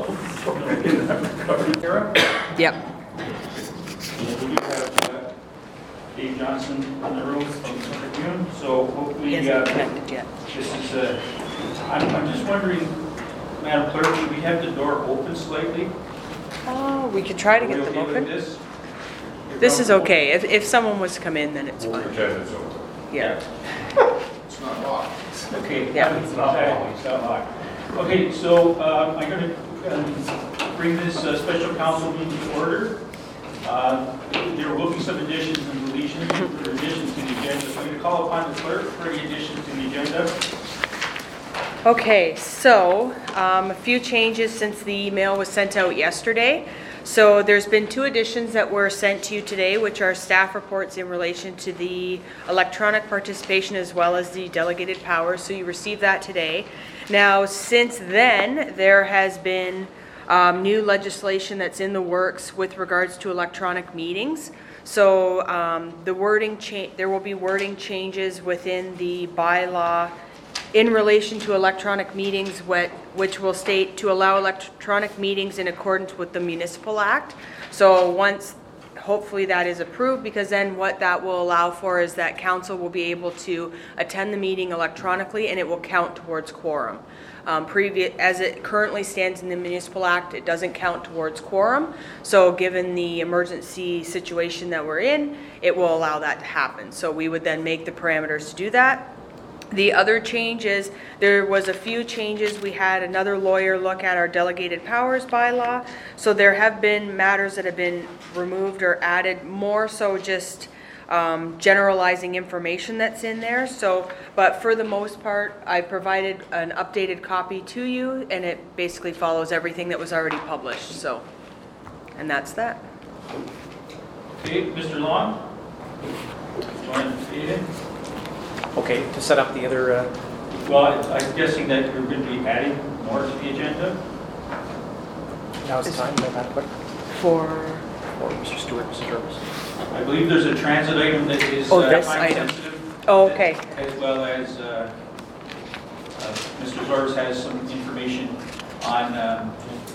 Yep. We do have Dave Johnson on the road from Sun Tribune, so hopefully He hasn't connected yet. this is, I'm just wondering, Madam Clerk, should we have the door open slightly? Oh, we could try to Are we get them okay with open. this? This is okay. If someone was to come in, then it's We'll fine. pretend it's open. Yeah. It's not locked. Okay. Yeah. Exactly, it's not locked. Okay, so I'm going to bring this special council meeting to order. There will be some additions and deletions or additions to the agenda. So I'm going to call upon the clerk for any additions to the agenda. Okay, so a few changes since the email was sent out yesterday. So there's been 2 additions that were sent to you today, which are staff reports in relation to the electronic participation as well as the delegated powers. So you received that today. Now, since then, there has been new legislation that's in the works with regards to electronic meetings. So the wording there will be wording changes within the bylaw in relation to electronic meetings, which will state to allow electronic meetings in accordance with the Municipal Act. So once, hopefully that is approved, because then what that will allow for is that council will be able to attend the meeting electronically and it will count towards quorum. As it currently stands in the Municipal Act, it doesn't count towards quorum. So given the emergency situation that we're in, it will allow that to happen. So we would then make the parameters to do that. The other change is there was a few changes. We had another lawyer look at our delegated powers bylaw. So there have been matters that have been removed or added, more so just generalizing information that's in there. So, but for the most part, I provided an updated copy to you, and it basically follows everything that was already published. So, and that's that. Okay, Mr. Long? Do you want to say it? Okay, to set up the other, Well, I'm guessing that you're going to be adding more to the agenda? now's the time, Madam Clerk, For or Mr. Stewart, Mr. Jervis. I believe there's a transit item that is this time item. sensitive. Oh, okay. As well as Mr. Zorz has some information on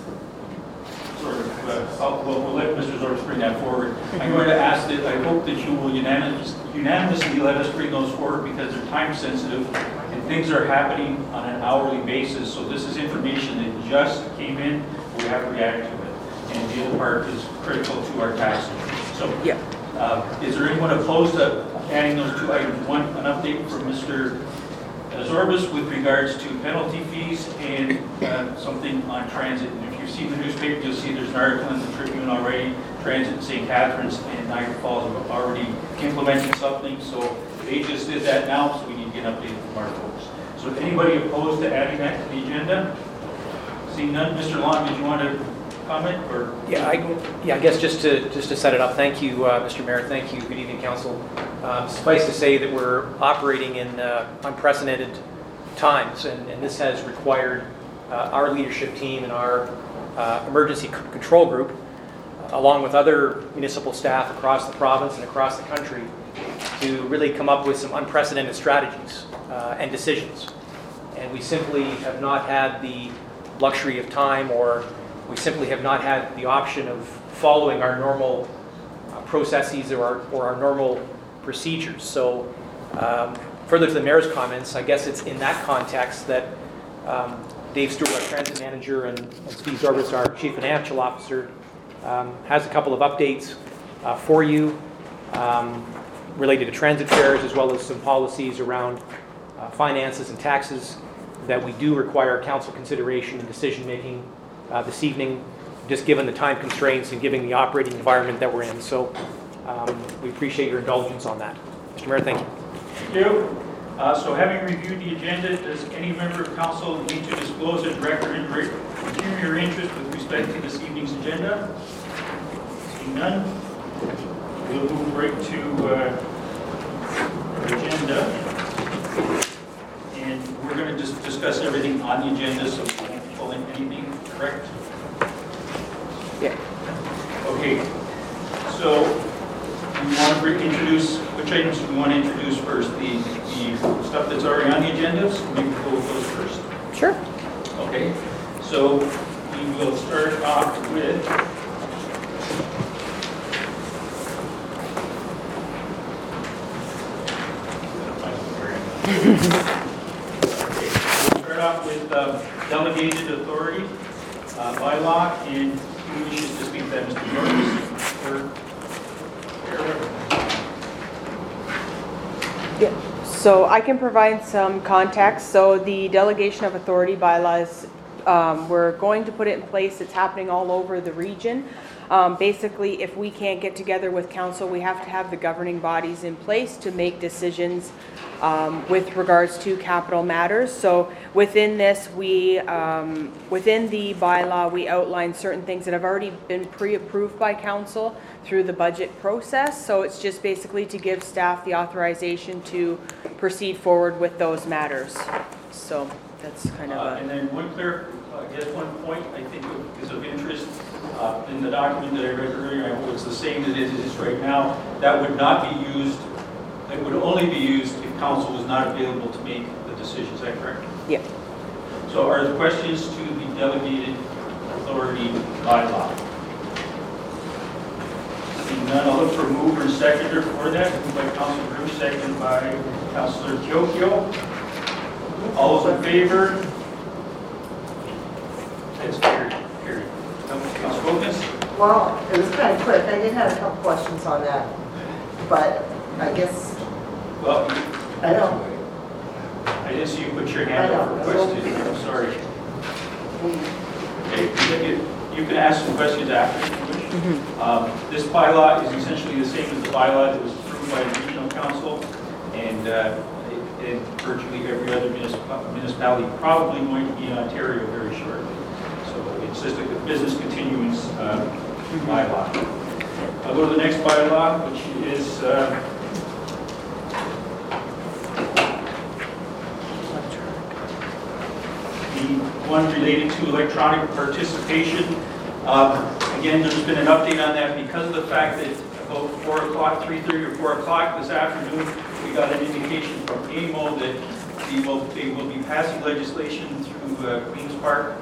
we'll let Mr. Zorz bring that forward. I'm going to ask that, I hope that you will unanimously let us bring those forward because they're time sensitive and things are happening on an hourly basis. So this is information that just came in, we have to react to it. And the other part is critical to our tax. So, Yeah. is there anyone opposed to adding those 2 items? One, an update from Mr. Zorbas with regards to penalty fees and something on transit. And if you've seen the newspaper, you'll see there's an article in the Tribune already. Transit in St. Catharines and Niagara Falls have already implemented something. So they just did that now, so we need to get an update from our folks. So if anybody opposed to adding that to the agenda? Seeing none, Mr. Long, did you want to comment or? Yeah, I guess just to set it up, thank you, Mr. Mayor, thank you, good evening, council. Suffice to say that we're operating in unprecedented times, and this has required our leadership team and our emergency control group, along with other municipal staff across the province and across the country, to really come up with some unprecedented strategies and decisions. And we simply have not had the luxury of time, or we simply have not had the option of following our normal processes or our normal procedures. So further to the mayor's comments, I guess it's in that context that Dave Stewart, our transit manager, and Steve Zorbas, our chief financial officer, has a couple of updates for you related to transit fares, as well as some policies around finances and taxes that we do require council consideration and decision making this evening, just given the time constraints and given the operating environment that we're in. So we appreciate your indulgence on that. Mr. Mayor, thank you. Thank you. So having reviewed the agenda, does any member of council need to disclose a direct or interior interest with respect to this evening's agenda? Seeing none, we'll move right to our agenda. And we're going to just discuss everything on the agenda, so we won't pull in anything, correct? Yeah. Okay, so we want to introduce, which items do we want to introduce first? The stuff that's already on the agenda, so maybe we'll go with those first. Sure. Okay, so the we will start off with we'll start off with delegated authority bylaw, and who wishes to speak to that, Mr. Norris or Yeah, so I can provide some context. So the delegation of authority bylaws, we're going to put it in place. It's happening all over the region. Basically, if we can't get together with council, we have to have the governing bodies in place to make decisions with regards to capital matters. So within this, within the bylaw, we outline certain things that have already been pre-approved by council through the budget process. So it's just basically to give staff the authorization to proceed forward with those matters. So that's kind of and then one point I think is of interest in the document that I read earlier. I hope it's the same that it is right now. That would not be used. It would only be used if council was not available to make the decision. Is that correct? Yeah. So are there questions to the delegated authority bylaw? Seeing none, I'll look for mover and seconder for that. Moved by Councilor Bruce, seconded by Councilor Kiokio. All those in favor? That's carried. Councilor Wilkins? Well, it was kind of quick. I did have a couple questions on that, but I guess, Well, I don't. I didn't see you put your hand up for questions. I'm sorry. Okay, you can ask some questions after if you wish. This bylaw is essentially the same as the bylaw that was approved by the regional council, and virtually every other municipality probably going to be in Ontario very shortly. So it's just a business continuance bylaw. I'll go to the next bylaw, which is the one related to electronic participation. Again, there's been an update on that because of the fact that about 4 o'clock, 3:30 or 4 o'clock this afternoon, we got an indication from AMO that they will be passing legislation through Queen's Park,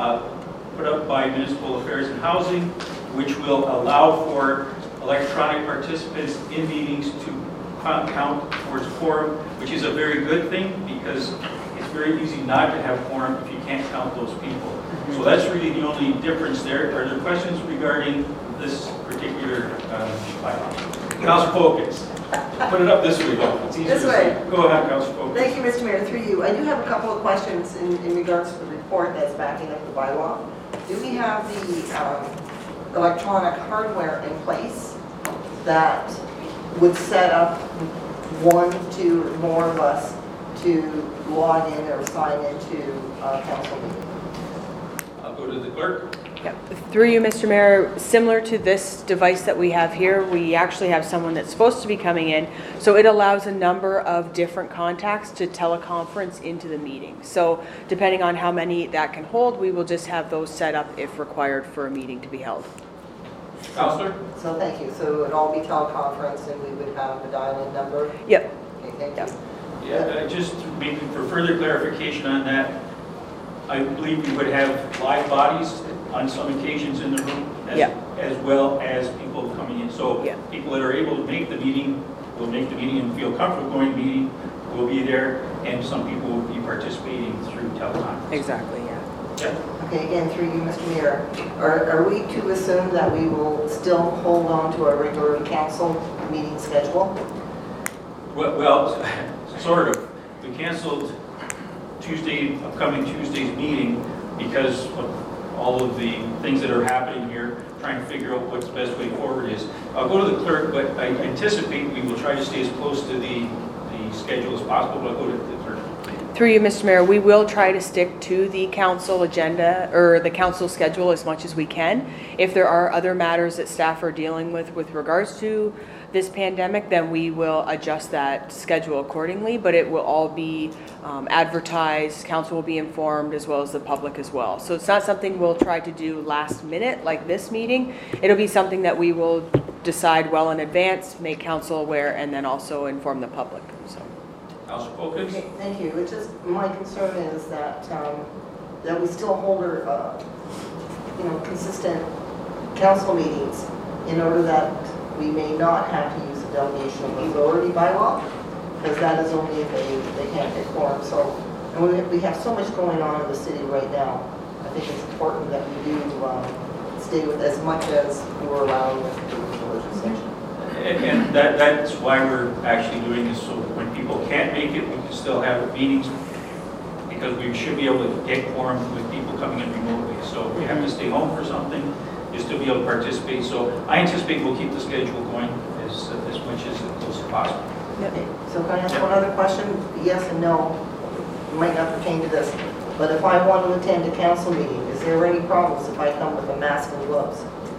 put up by Municipal Affairs and Housing, which will allow for electronic participants in meetings to count towards quorum, which is a very good thing because it's very easy not to have quorum if you can't count those people. So that's really the only difference there. Are there questions regarding this particular bylaw? Councilor Polkins. Put it up this way, though. It's easier This to way. see. Go ahead, Councilor Polkins. Thank you, Mr. Mayor, through you. I do have a couple of questions in regards to the report that's backing up the bylaw. Do we have the electronic hardware in place that would set up 1, 2, or more of us to log in or sign into a council meeting? I'll go to the clerk. Yeah. Through you, Mr. Mayor, similar to this device that we have here, we actually have someone that's supposed to be coming in. So it allows a number of different contacts to teleconference into the meeting. So depending on how many that can hold, we will just have those set up if required for a meeting to be held. Councilor? So thank you. So it would all be teleconference and we would have a dial-in number? Yep. Okay, thank Yep. you. Yeah, just maybe for further clarification on that, I believe we would have live bodies on some occasions in the room, as well as people coming in. So people that are able to make the meeting will make the meeting and feel comfortable going to the meeting will be there, and some people will be participating through teleconference. Exactly, yeah. Yeah. Okay, again, through you, Mr. Mayor, are we to assume that we will still hold on to our regular council meeting schedule? Well, sort of. We canceled upcoming Tuesday's meeting because of all of the things that are happening here, trying to figure out what the best way forward is. I'll go to the clerk, but I anticipate we will try to stay as close to the schedule as possible, but I'll go to the clerk. Through you, Mr. Mayor, we will try to stick to the council agenda or the council schedule as much as we can. If there are other matters that staff are dealing with regards to this pandemic, then we will adjust that schedule accordingly, but it will all be advertised, council will be informed, as well as the public as well. So it's not something we'll try to do last minute like this meeting. It'll be something that we will decide well in advance, make council aware, and then also inform the public. So. Councilor Polkins? Okay, thank you. It's just, my concern is that that we still hold our consistent council meetings in order that we may not have to use the delegation of authority bylaw, because that is only if they can't get quorum. So, and we have so much going on in the city right now. I think it's important that we do stay with as much as we're allowed with the legislation. And that's why we're actually doing this, so when people can't make it, we can still have meetings, because we should be able to get quorum with people coming in remotely. So if we have to stay home for something, you'll still be able to participate. So I anticipate we'll keep the schedule going as much as close as possible. Okay, so can I ask one other question? Yes and no. It might not pertain to this, but if I want to attend a council meeting, is there any problems if I come with a mask and gloves?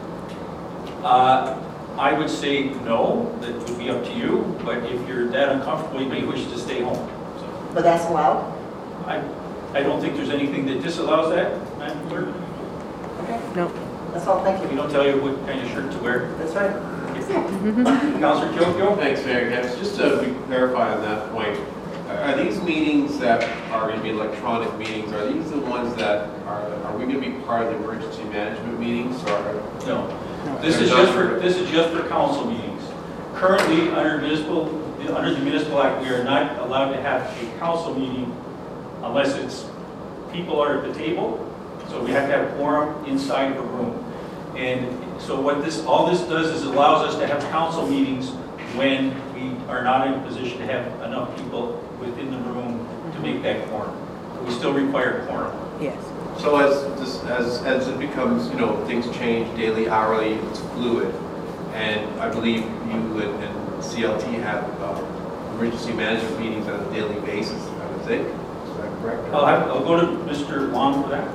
I would say no, that would be up to you, but if you're that uncomfortable, you may wish to stay home. So But that's allowed? I don't think there's anything that disallows that, Madam Clerk. Okay. No. That's all, thank We you. don't tell you what kind of shirt to wear. That's right. Councilor Kyoto? Thanks, Mayor. Yes, just to clarify on that point, are these meetings that are going to be electronic meetings, are these the ones that are we going to be part of the emergency management meetings, or? No. This is just for council meetings. Currently, under the Municipal Act, we are not allowed to have a council meeting unless it's people are at the table. So we have to have quorum inside of a room. And so all this does is allows us to have council meetings when we are not in a position to have enough people within the room to make that quorum. We still require quorum. Yes. So as it becomes, things change daily, hourly, it's fluid, and I believe you and CLT have emergency management meetings on a daily basis, I would think. Is that correct? I'll go to Mr. Long for that.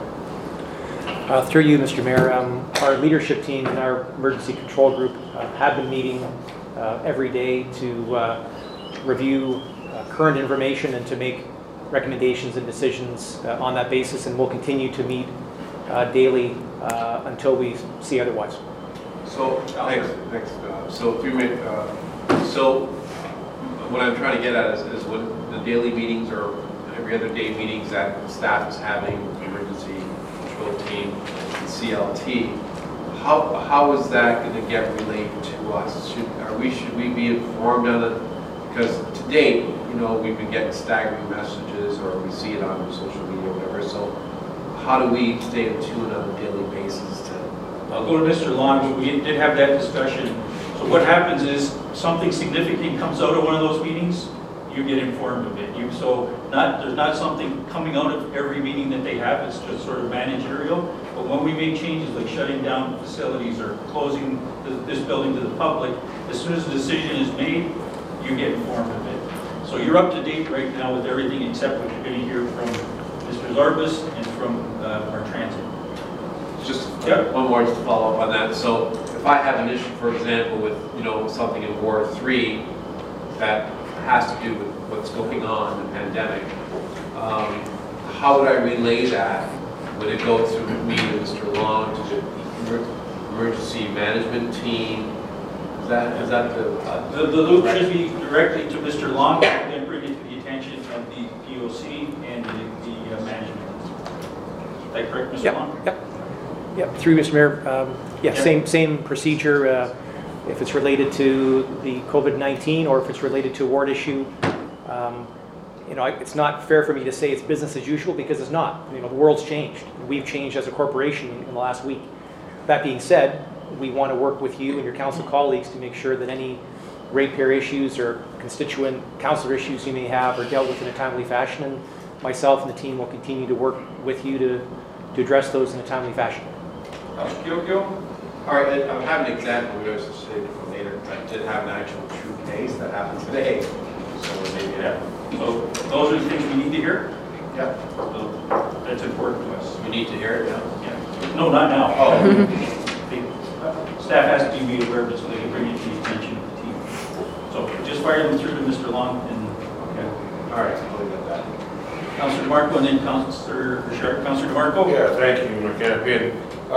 Okay. Through you, Mr. Mayor, our leadership team and our emergency control group have been meeting every day to review current information and to make recommendations and decisions on that basis, and we'll continue to meet daily until we see otherwise. So, thanks. So, so what I'm trying to get at is when the daily meetings or every other day meetings that staff is having, emergency control team, and CLT, how is that going to get relayed to us? Should we be informed on it? Because to date, we've been getting staggering messages, or we see it on social media or whatever. So how do we stay in tune on a daily basis? I'll go to Mr. Long. We did have that discussion. So what happens is something significant comes out of one of those meetings, you get informed of it. There's not something coming out of every meeting that they have. It's just sort of managerial. But when we make changes like shutting down facilities or closing this building to the public, as soon as the decision is made, you get informed of it. So you're up to date right now with everything except what you're going to hear from Mr. Zarbis and from our transit. Just Yep. one more to follow up on that. So if I have an issue, for example, with something in Ward 3 that has to do with what's going on in the pandemic, how would I relay that? Would it go through me and Mr. Long to the emergency management team? Is that The loop should be directly to Mr. Long and then bring it to the attention of the POC and the management. Is that correct, Mr. Long? Yep. Through Mr. Mayor, same procedure. If it's related to the COVID-19 or if it's related to a ward issue, it's not fair for me to say it's business as usual, because it's not. The world's changed. We've changed as a corporation in the last week. That being said, we want to work with you and your council colleagues to make sure that any ratepayer issues or constituent councilor issues you may have are dealt with in a timely fashion, and myself and the team will continue to work with you to address those in a timely fashion. Councilor Kyoto? All right, I have an example. We always say it for later. I did have an actual true case that happened today. So maybe So those are the things we need to hear? Yeah. So that's important to us. We need to hear it now. Yeah. No, not now. Oh. Staff has to be made aware of it so they can bring it to the attention of the team. So just fire them through to Mr. Long and, okay. All right, I'll leave it at that. Councilor DeMarco and then Councilor Richard. Councilor DeMarco? Yeah, thank you, McCampin.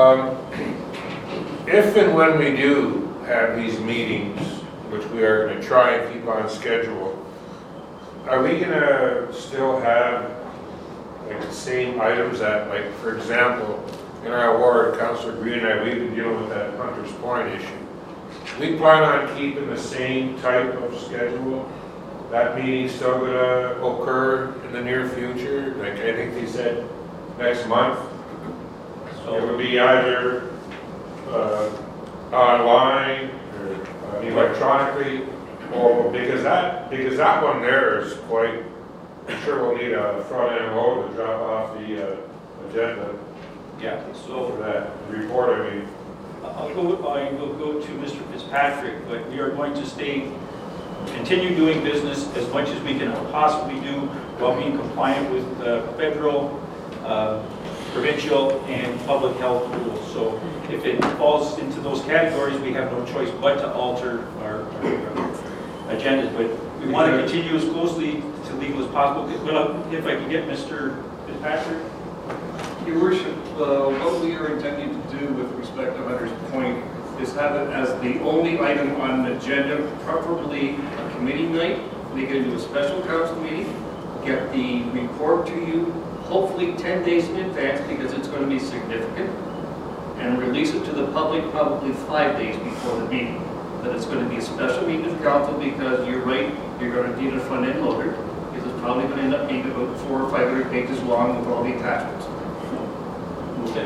If and when we do have these meetings, which we are going to try and keep on schedule, are we going to still have like the same items that, like, for example, in our ward, Councillor Green and I, we've been dealing with that Hunter's Point issue. We plan on keeping the same type of schedule. That meeting's still gonna occur in the near future, like I think they said next month. It would be either online or electronically, or because that one there is quite, I'm sure we'll need a front end load to drop off the agenda Yeah, for so that report, I mean. I will go to Mr. Fitzpatrick, but we are going to continue doing business as much as we can possibly do while being compliant with federal, provincial, and public health rules. So if it falls into those categories, we have no choice but to alter our agendas. But we want to continue as closely to legal as possible. Well, if I can get Mr. Fitzpatrick? Your Worship, what we are intending to do with respect to Hunter's Point is have it as the only item on the agenda, preferably a committee night. We can do a special council meeting, get the report to you, hopefully 10 days in advance because it's going to be significant, and release it to the public probably 5 days before the meeting. But it's going to be a special meeting of council because you're right, you're going to need a front end loader because it's probably going to end up being about 400 or 500 pages long with all the attachments. Okay.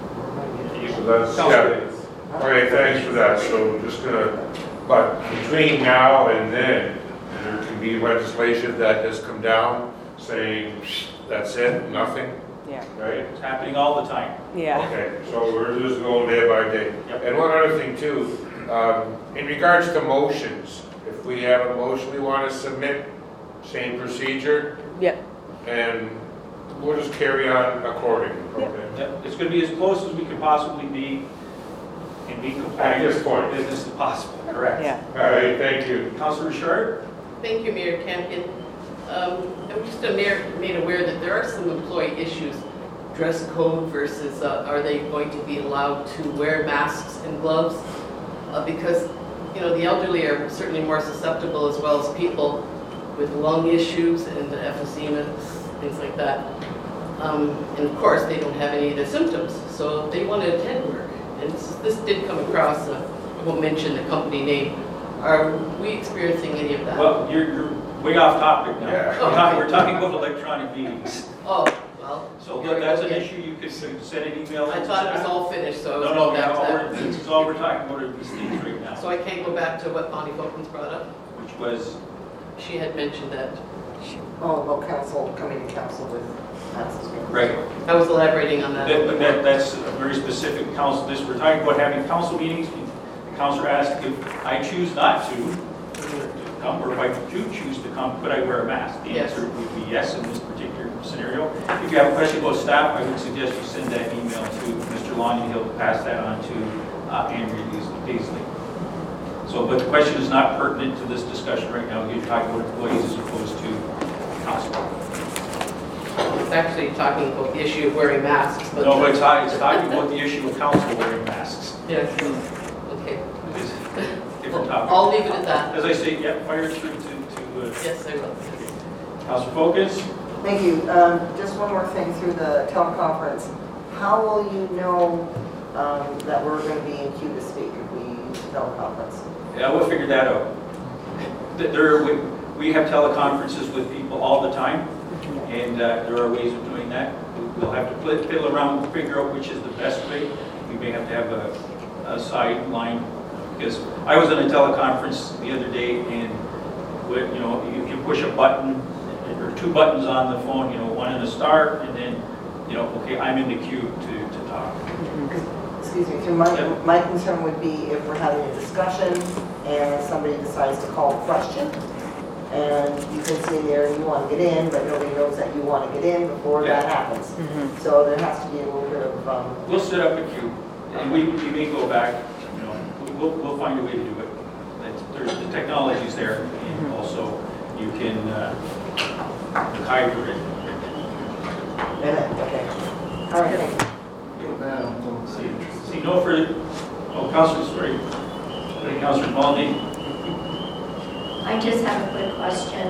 So that's, yeah. All right, thanks for that. So just but between now and then, there can be legislation that has come down saying, that's it, nothing, Yeah. right? It's happening all the time. Yeah. Okay, so we're just going day by day. Yep. And one other thing too, in regards to motions, if we have a motion we want to submit, same procedure, Yep. and we'll just carry on accordingly, okay? Yep, it's going to be as close as we can possibly be and be compliant At this with point. business as possible. Correct. Yeah. All right, thank you. Councilor Richard? Thank you, Mayor Campion. I'm just made aware that there are some employee issues, dress code versus are they going to be allowed to wear masks and gloves? Because, you know, the elderly are certainly more susceptible as well as people with lung issues and emphysema, things like that. And of course, they don't have any of the symptoms, so they want to attend work. And this did come across, I won't mention the company name. Are we experiencing any of that? Well, you're way off topic now. Yeah. We're talking about electronic meetings. Oh, well. So that's an issue, you could send an email. I thought it was all finished, so I was No, going back to that. this is all we're talking about are these things right now, So I can't go back to what Bonnie Fulton's brought up? which was, She had mentioned that. Oh, about council, coming to council with access. right, I was elaborating on that. but that's a very specific council, we're talking about having council meetings. The councilor asked if I choose not to come, or if I do choose to come, could I wear a mask? The Yes. answer would be yes in this particular scenario. If you have a question about staff, I would suggest you send that email to Mr. Long, and he'll pass that on to Andrea Paisley. So, but the question is not pertinent to this discussion right now. You're talking about employees as opposed to council. It's actually talking about the issue of wearing masks, but. No, but it's talking about the issue of council wearing masks. Yes, okay. It is a different topic. I'll leave it at that. As I say, yeah, fire it through to Yes, I will. Councilor Focus. Thank you. Just one more thing through the teleconference. How will you know that we're going to be in queue to speak if we use teleconference? Yeah, we'll figure that out. We have teleconferences with people all the time, and there are ways of doing that. We'll have to fiddle around and figure out which is the best way. We may have to have a sideline, because I was in a teleconference the other day, and you push a button, or two buttons on the phone, one in a star, and then, okay, I'm in the queue to talk. Excuse me, through my concern would be if we're having a discussion and somebody decides to call a question, and you can sit there and you want to get in, but nobody knows that you want to get in before that happens. So there has to be a little bit of... We'll set up a queue, and we may go back, we'll find a way to do it. The technology's there, and also you can hybrid it. Okay. All right, thank you. See, no further, Councilor, sorry. Councilor Maloney. I just have a quick question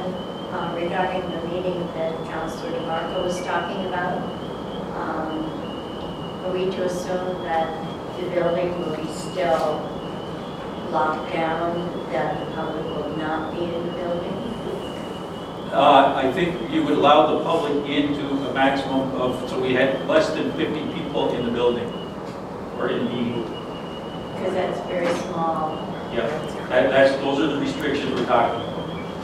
regarding the meeting that Councilor DeMarco was talking about. are we to assume that the building will be still locked down, that the public will not be in the building? I think you would allow the public into a maximum of, so we had less than 50 people in the building, or in the, Because that's very small. yeah, those are the restrictions we're talking about.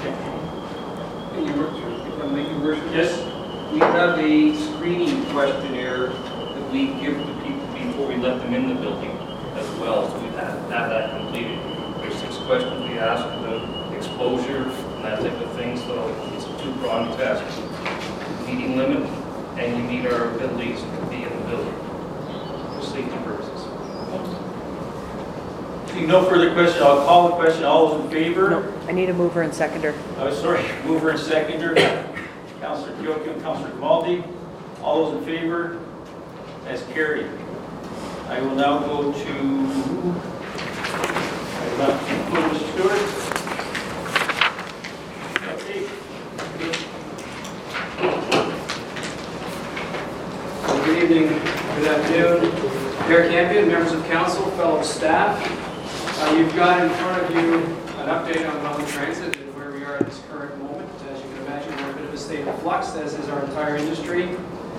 If I may, Your Worship? Yes? We have a screening questionnaire that we give to people before we let them in the building as well, so we have that completed. There's 6 questions we ask about exposure and that type of thing, so it's a 2-pronged test. Meeting limit, and you meet our abilities to be in the building for safety purposes. Seeing no further question, I'll call the question. All those in favor? No, I need a mover and seconder. Oh, sorry, mover and seconder. Councillor Kyokim, Councillor Grimaldi. All those in favor? That's carried. I will now go to Mr. Stewart. Okay. Good evening, good afternoon. Mayor Campion, members of council, fellow staff. You've got in front of you an update on Welland Transit and where we are at this current moment. As you can imagine, we're in a bit of a state of flux, as is our entire industry.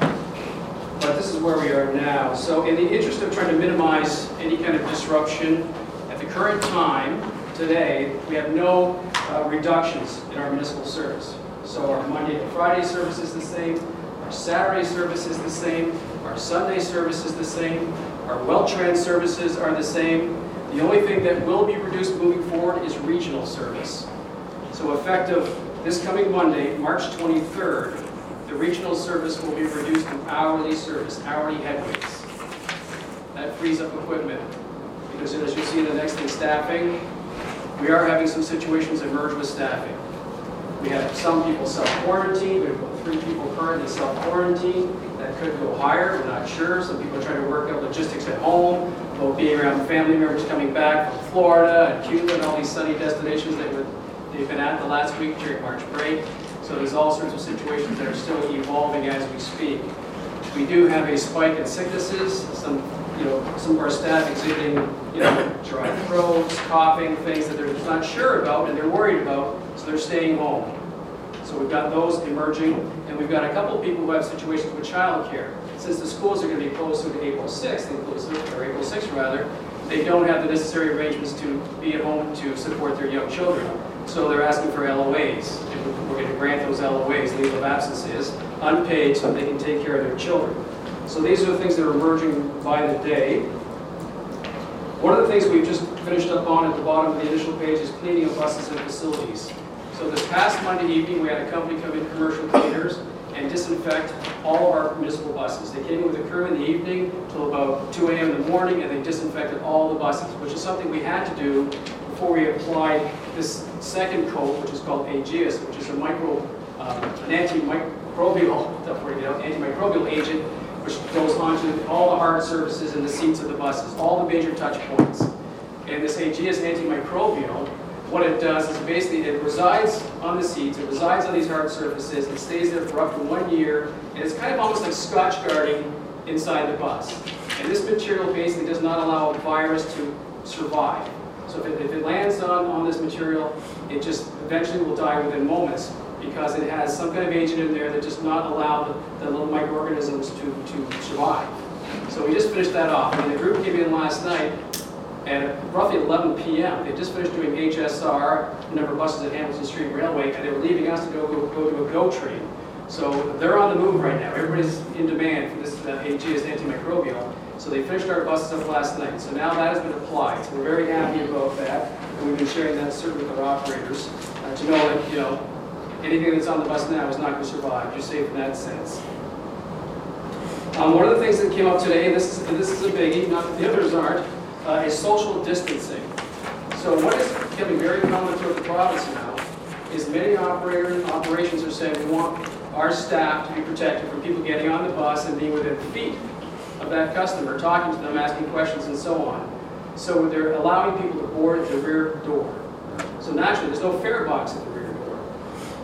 But this is where we are now. So in the interest of trying to minimize any kind of disruption, at the current time, today, we have no reductions in our municipal service. So our Monday to Friday service is the same, our Saturday service is the same, our Sunday service is the same, our Weltrans services are the same. The only thing that will be reduced moving forward is regional service. So effective this coming Monday, March 23rd, the regional service will be reduced to hourly service, hourly headweights. That frees up equipment. Because as you see in the next thing, staffing, we are having some situations emerge with staffing. We have some people self-quarantine, we have about 3 people currently self-quarantine. That could go higher, we're not sure. Some people are trying to work out logistics at home, about being around family members coming back from Florida and Cuba and all these sunny destinations that they've been at the last week during March break. So there's all sorts of situations that are still evolving as we speak. We do have a spike in sicknesses, some of our staff exhibiting, dry throats, coughing, things that they're not sure about and they're worried about, so they're staying home. So we've got those emerging, and we've got a couple of people who have situations with childcare. Since the schools are going to be closed to April 6th, or April 6th rather, they don't have the necessary arrangements to be at home to support their young children. So they're asking for LOAs. And we're going to grant those LOAs, leave of absences, unpaid, so they can take care of their children. So these are the things that are emerging by the day. One of the things we've just finished up on at the bottom of the initial page is cleaning of buses and facilities. So this past Monday evening, we had a company come in, commercial cleaners, and disinfect all of our municipal buses. They came in with a crew in the evening till about 2 a.m. in the morning, and they disinfected all the buses, which is something we had to do before we applied this second coat, which is called Aegeus, which is an antimicrobial agent, which goes onto all the hard surfaces and the seats of the buses, all the major touch points. And this Aegeus antimicrobial, what it does is basically it resides on the seats, it resides on these hard surfaces, it stays there for up to 1 year, and it's kind of almost like Scotch guarding inside the bus. And this material basically does not allow a virus to survive. So if it lands on this material, it just eventually will die within moments because it has some kind of agent in there that does not allow the little microorganisms to survive. So we just finished that off. And the group came in last night at roughly 11 p.m. They just finished doing HSR, number of buses at Hamilton Street Railway, and they were leaving us to go to a GO train. So they're on the move right now. Everybody's in demand for this Aegeus antimicrobial. So they finished our buses up last night. So now that has been applied. So we're very happy about that. And we've been sharing that certainly with our operators to know that, anything that's on the bus now is not going to survive. You're safe in that sense. One of the things that came up today, and this is a biggie, not the others aren't, is social distancing. So what is becoming very common throughout the province now is many operations are saying we want our staff to be protected from people getting on the bus and being within feet of that customer, talking to them, asking questions, and so on. So they're allowing people to board at the rear door. So naturally, there's no fare box at the rear door.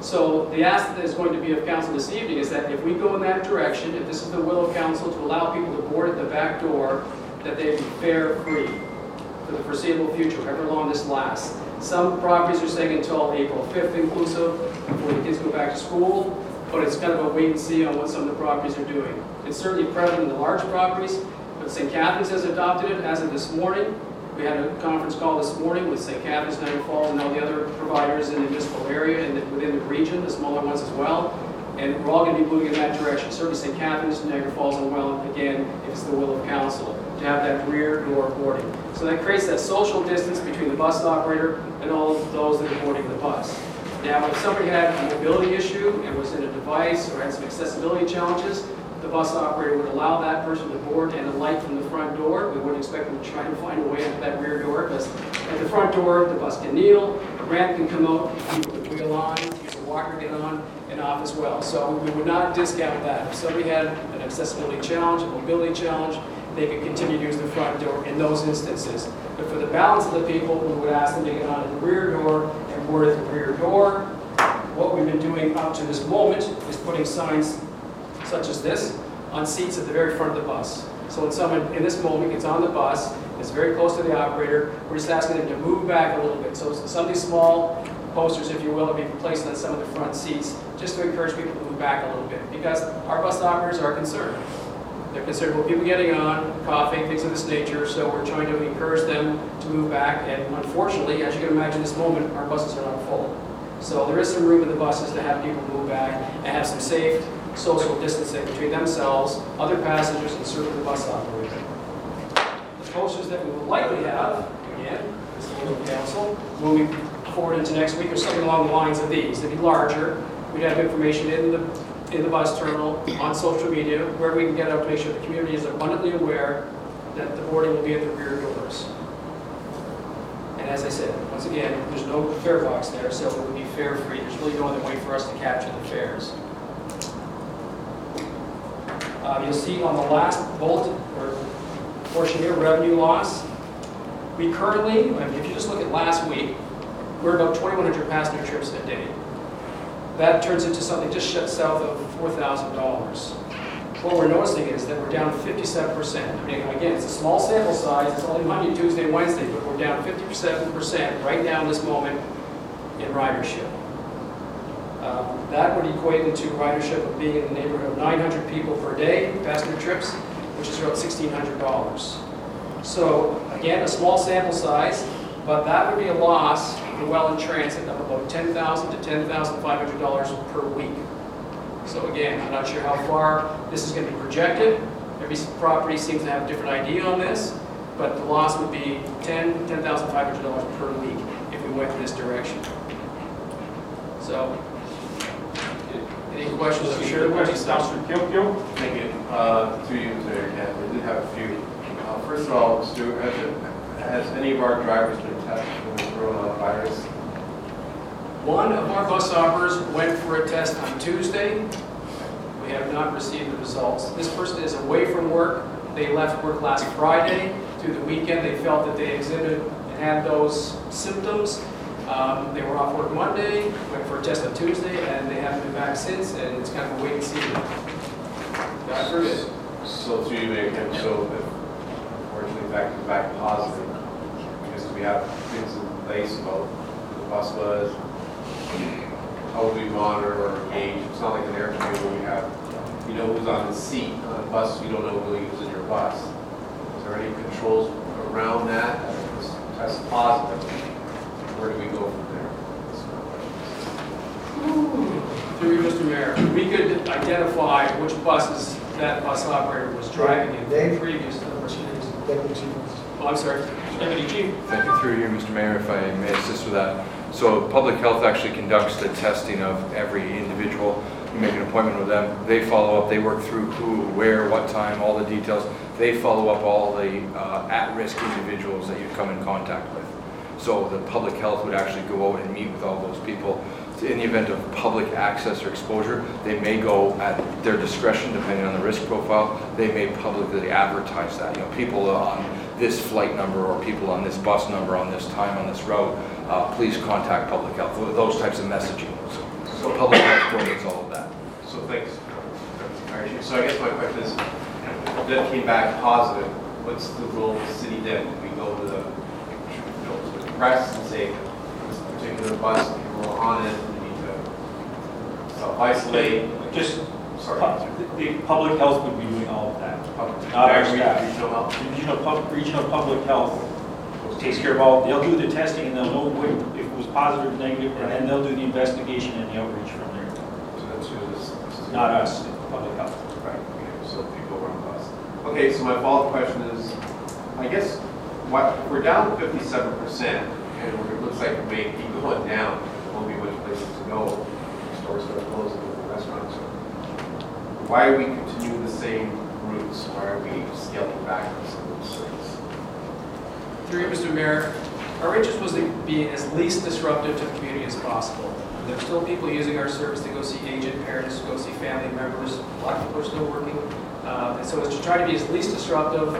So the ask that is going to be of council this evening is that if we go in that direction, if this is the will of council to allow people to board at the back door, that they be fare free for the foreseeable future, however long this lasts. Some properties are saying until April 5th inclusive, before the kids go back to school, but it's kind of a wait and see on what some of the properties are doing. It's certainly prevalent in the large properties, but St. Catharines has adopted it as of this morning. We had a conference call this morning with St. Catharines, Niagara Falls, and all the other providers in the municipal area and within the region, the smaller ones as well. And we're all going to be moving in that direction. Certainly St. Catharines, Niagara Falls, and Welland, again, if it's the will of council, to have that rear door boarding. So that creates that social distance between the bus operator and all of those that are boarding the bus. Now, if somebody had a mobility issue and was in a device or had some accessibility challenges, the bus operator would allow that person to board and alight from the front door. We wouldn't expect them to try to find a way into that rear door, because at the front door, the bus can kneel, a ramp can come out, people can wheel on, use a walker get on, and off as well. So we would not discount that. If somebody had an accessibility challenge, a mobility challenge, they could continue to use the front door in those instances. But for the balance of the people, we would ask them to get on at the rear door and board at the rear door. What we've been doing up to this moment is putting signs such as this on seats at the very front of the bus. So when someone in this moment gets on the bus, it's very close to the operator, we're just asking them to move back a little bit. So some of these small posters, if you will, will be placed on some of the front seats just to encourage people to move back a little bit, because our bus operators are concerned. They're concerned about people getting on, coughing, things of this nature, so we're trying to encourage them to move back. And unfortunately, as you can imagine this moment, our buses are not full. So there is some room in the buses to have people move back and have some safe social distancing between themselves, other passengers, and certainly the bus operator. The posters that we will likely have, again, this is the will of council, moving forward into next week, or something along the lines of these. They'd be larger. We'd have information in the bus terminal, on social media, where we can get out to make sure the community is abundantly aware that the boarding will be at the rear doors. And as I said, once again, there's no fare box there, so it would be fare free. There's really no other way for us to capture the fares. You'll see on the last bullet or portion here, revenue loss. We currently, if you just look at last week, we're about 2,100 passenger trips a day. That turns into something just south of $4,000. What we're noticing is that we're down 57%. I mean, again, it's a small sample size. It's only Monday, Tuesday, Wednesday, but we're down 57% right now in this moment in ridership. That would equate into ridership of being in the neighborhood of 900 people per day, passenger trips, which is about $1,600. So again, a small sample size, but that would be a loss for Welland Transit of about $10,000 to $10,500 per week. So again, I'm not sure how far this is going to be projected. Every property seems to have a different idea on this, but the loss would be $10,500 per week if we went in this direction. So, any questions? I'm sure there will be some. Councilor Thank you. Through you, Mr. Mayor, we did have a few. First of all, Stuart, has any of our drivers been tested for the coronavirus? One of our bus operators went for a test on Tuesday. We have not received the results. This person is away from work. They left work last Friday. Through the weekend, they felt that they exhibited and had those symptoms. They were off work Monday, went for a test on Tuesday, and they haven't been back since, and it's kind of a wait and see. God forbid. So through you, Mayor Kemp, so if unfortunately that comes back positive, because we have things in place about who the bus was, how would we monitor or engage? It's not like an airplane where we have, you know who's on the seat on a bus, you don't know really who's in your bus. Is there any controls around that? If this test positive, where do we go from there? Through you, Mr. Mayor, we could identify which buses that bus operator was driving in previous to the proceedings. Oh, I'm sorry, Deputy Chief. Thank you. Through you, Mr. Mayor, if I may assist with that. So Public Health actually conducts the testing of every individual. You make an appointment with them. They follow up. They work through who, where, what time, all the details. They follow up all the at-risk individuals that you come in contact with. So the Public Health would actually go out and meet with all those people. In the event of public access or exposure, they may go at their discretion, depending on the risk profile. They may publicly advertise that. You know, people on this flight number or people on this bus number on this time on this route, please contact Public Health. Those types of messaging. So Public health coordinates all of that. So thanks. So I guess my question is, if that came back positive, what's the role of the city then? We go to the press and say, this particular bus, people are on it, we need to self-isolate. Just, Sorry. the public health would be doing all of that. Not our staff. Regional public health takes care of all, they'll do the testing and they'll know if it was positive or negative, and then they'll do the investigation and the outreach from there. So that's who this. Not us, public health. Right, okay, so people run bus. Okay, so my follow-up question is, I guess, if we're down 57%, and it looks like we may keep going down, there won't be much places to go, stores start closing, restaurants. Why are we continuing the same routes? Why are we scaling back on some of those services? Through you, Mr. Mayor, our interest was to be as least disruptive to the community as possible. There are still people using our service to go see aged parents, go see family members. A lot of people are still working. And so it's to try to be as least disruptive,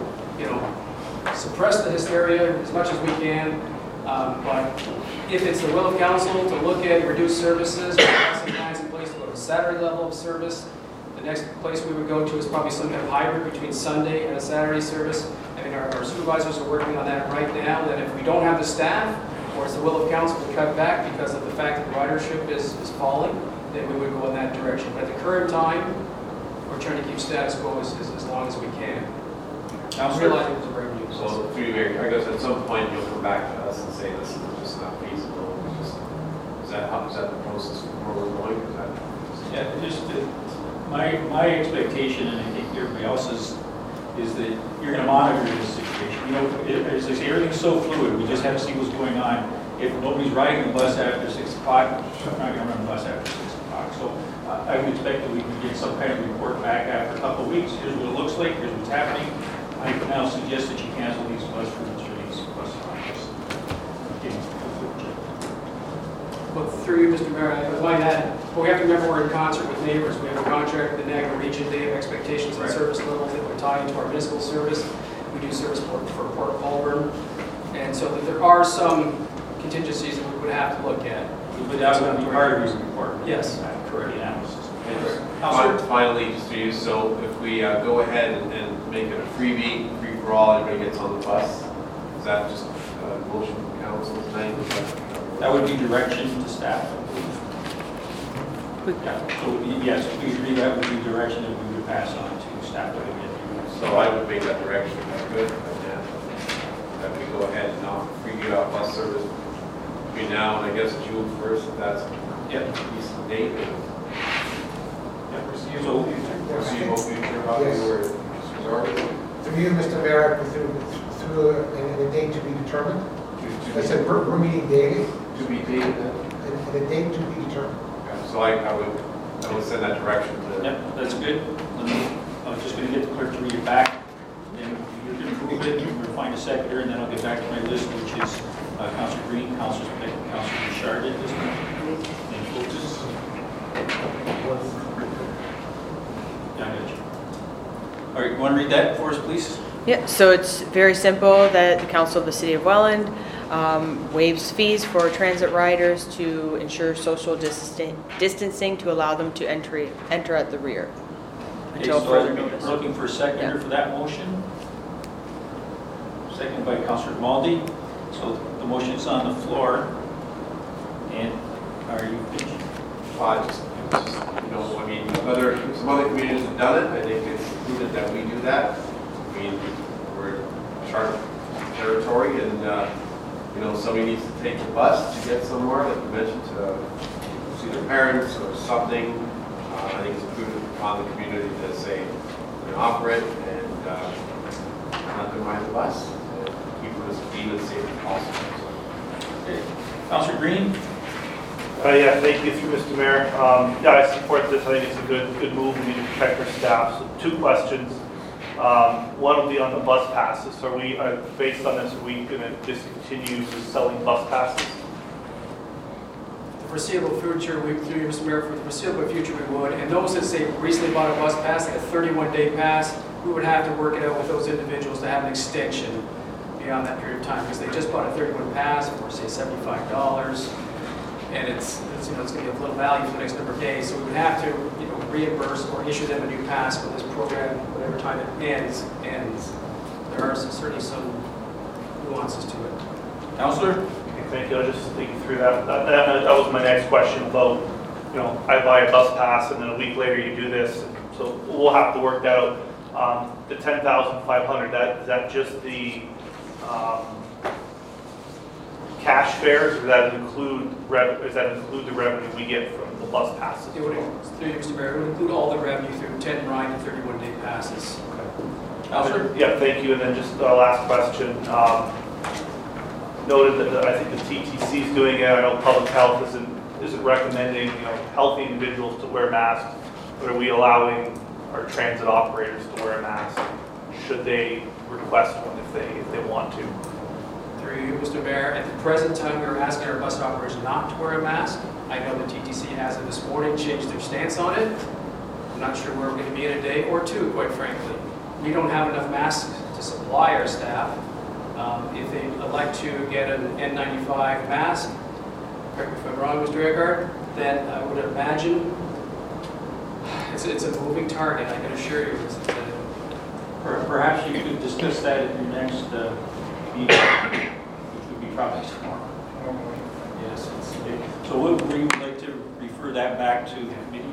suppress the hysteria as much as we can. But if it's the will of council to look at reduced services, we have some plans in place to go to Saturday level of service. The next place we would go to is probably some kind of hybrid between Sunday and a Saturday service. I mean, our supervisors are working on that right now, that if we don't have the staff, or it's the will of council to cut back because of the fact that ridership is falling, then we would go in that direction. But at the current time, we're trying to keep status quo as long as we can. Realizing it's a very new system. So, through you, Mayor, I guess at some point you'll come back to us and say this is just not feasible. Is that the process where we're going? Yeah, just my expectation, and I think everybody else's, is that you're going to monitor this situation. As I say, everything's so fluid. We just have to see what's going on. If nobody's riding the bus after 6 o'clock, I'm not going to run the bus after 6 o'clock. So I would expect that we can get some kind of report back after a couple of weeks. Here's what it looks like. Here's what's happening. I can now suggest that you cancel these bus routes or these bus stops. But through you, Mr. Mayor, I might add, but we have to remember we're in concert with neighbors. We have a contract with the Niagara region. They have expectations and service levels that would tie into our municipal service. We do service for Port Colborne. And so that there are some contingencies that we would have to look at. But that's going to be part of your report. Yes. Correct analysis. Finally, just for you, so if we go ahead and make it a freebie, free for all, everybody gets on the bus, is that just a motion from council tonight? That would be direction to staff, I believe. Yeah, so yes, we agree that would be direction that we would pass on to staff. So I would make that direction, that's good, and that we go ahead and offer freebie out bus service between now and I guess June 1st, if that's a decent date. Foreseeable future, probably where it's resorted. Through you, Mr. Mayor, through a date to be determined. I said we're meeting daily. To be dated then? And a date to be determined. Okay, so I would send that direction to. Yep, that's good. I was just going to get the clerk to read it back. Then you can approve it, and we'll find a seconder, and then I'll get back to my list, which is Councilor Green, Councilor Smith, and Councilor Bouchard at this point. And focus. Yeah, I got you. All right, you want to read that for us, please? Yeah, so it's very simple that the Council of the City of Welland waives fees for transit riders to ensure social distancing to allow them to enter at the rear until Okay, so further we're notice. looking for a seconder for that motion. Seconded by Councilor Maldi. So the motion's on the floor. And are you finished? I mean, some other communities have done it. I think it's prudent that we do that. I mean, we're charter territory, and somebody needs to take the bus to get somewhere, like you mentioned, to see their parents or something. I think it's prudent on the community to say, offer it and not deny the bus, and keep it as clean and safe as possible. Okay. Councilor Green? Yeah, thank you, through Mr. Mayor. I support this. I think it's a good move. We need to protect our staff. So 2 questions. One will be on the bus passes. So are we, based on this, are we going to discontinue selling bus passes? The foreseeable future, through you, Mr. Mayor, for the foreseeable future we would. And those that say recently bought a bus pass, like a 31-day pass, we would have to work it out with those individuals to have an extension beyond that period of time, because they just bought a 31 pass for, say, $75. and it's going to be of little value for the next number of days. So we would have to, reimburse or issue them a new pass when this program, whatever time it ends. There are certainly some nuances to it. Counselor? Okay, thank you. I'll just think you through that. That was my next question about, I buy a bus pass and then a week later you do this. So we'll have to work that out. The 10,500, is that just the cash fares, or does that include the revenue we get from the bus passes? It would, through you, Mr. Mayor, it would include all the revenue through 10, 9, and 31-day passes. Counselor? Yeah, thank you. And then just last question. Noted that I think the TTC is doing it. I know public health isn't recommending healthy individuals to wear masks, but are we allowing our transit operators to wear a mask? Should they request one if they want to? Through you, Mr. Mayor, at the present time, we are asking our bus operators not to wear a mask. I know the TTC has this morning changed their stance on it. I'm not sure where we're going to be in a day or two, quite frankly. We don't have enough masks to supply our staff. If they'd like to get an N95 mask, correct me if I'm wrong, Mr. Eckhardt, then I would imagine it's a moving target, I can assure you. Perhaps you could discuss that at your next meeting, which would be probably tomorrow. Yes. So would we like to refer that back to the committee?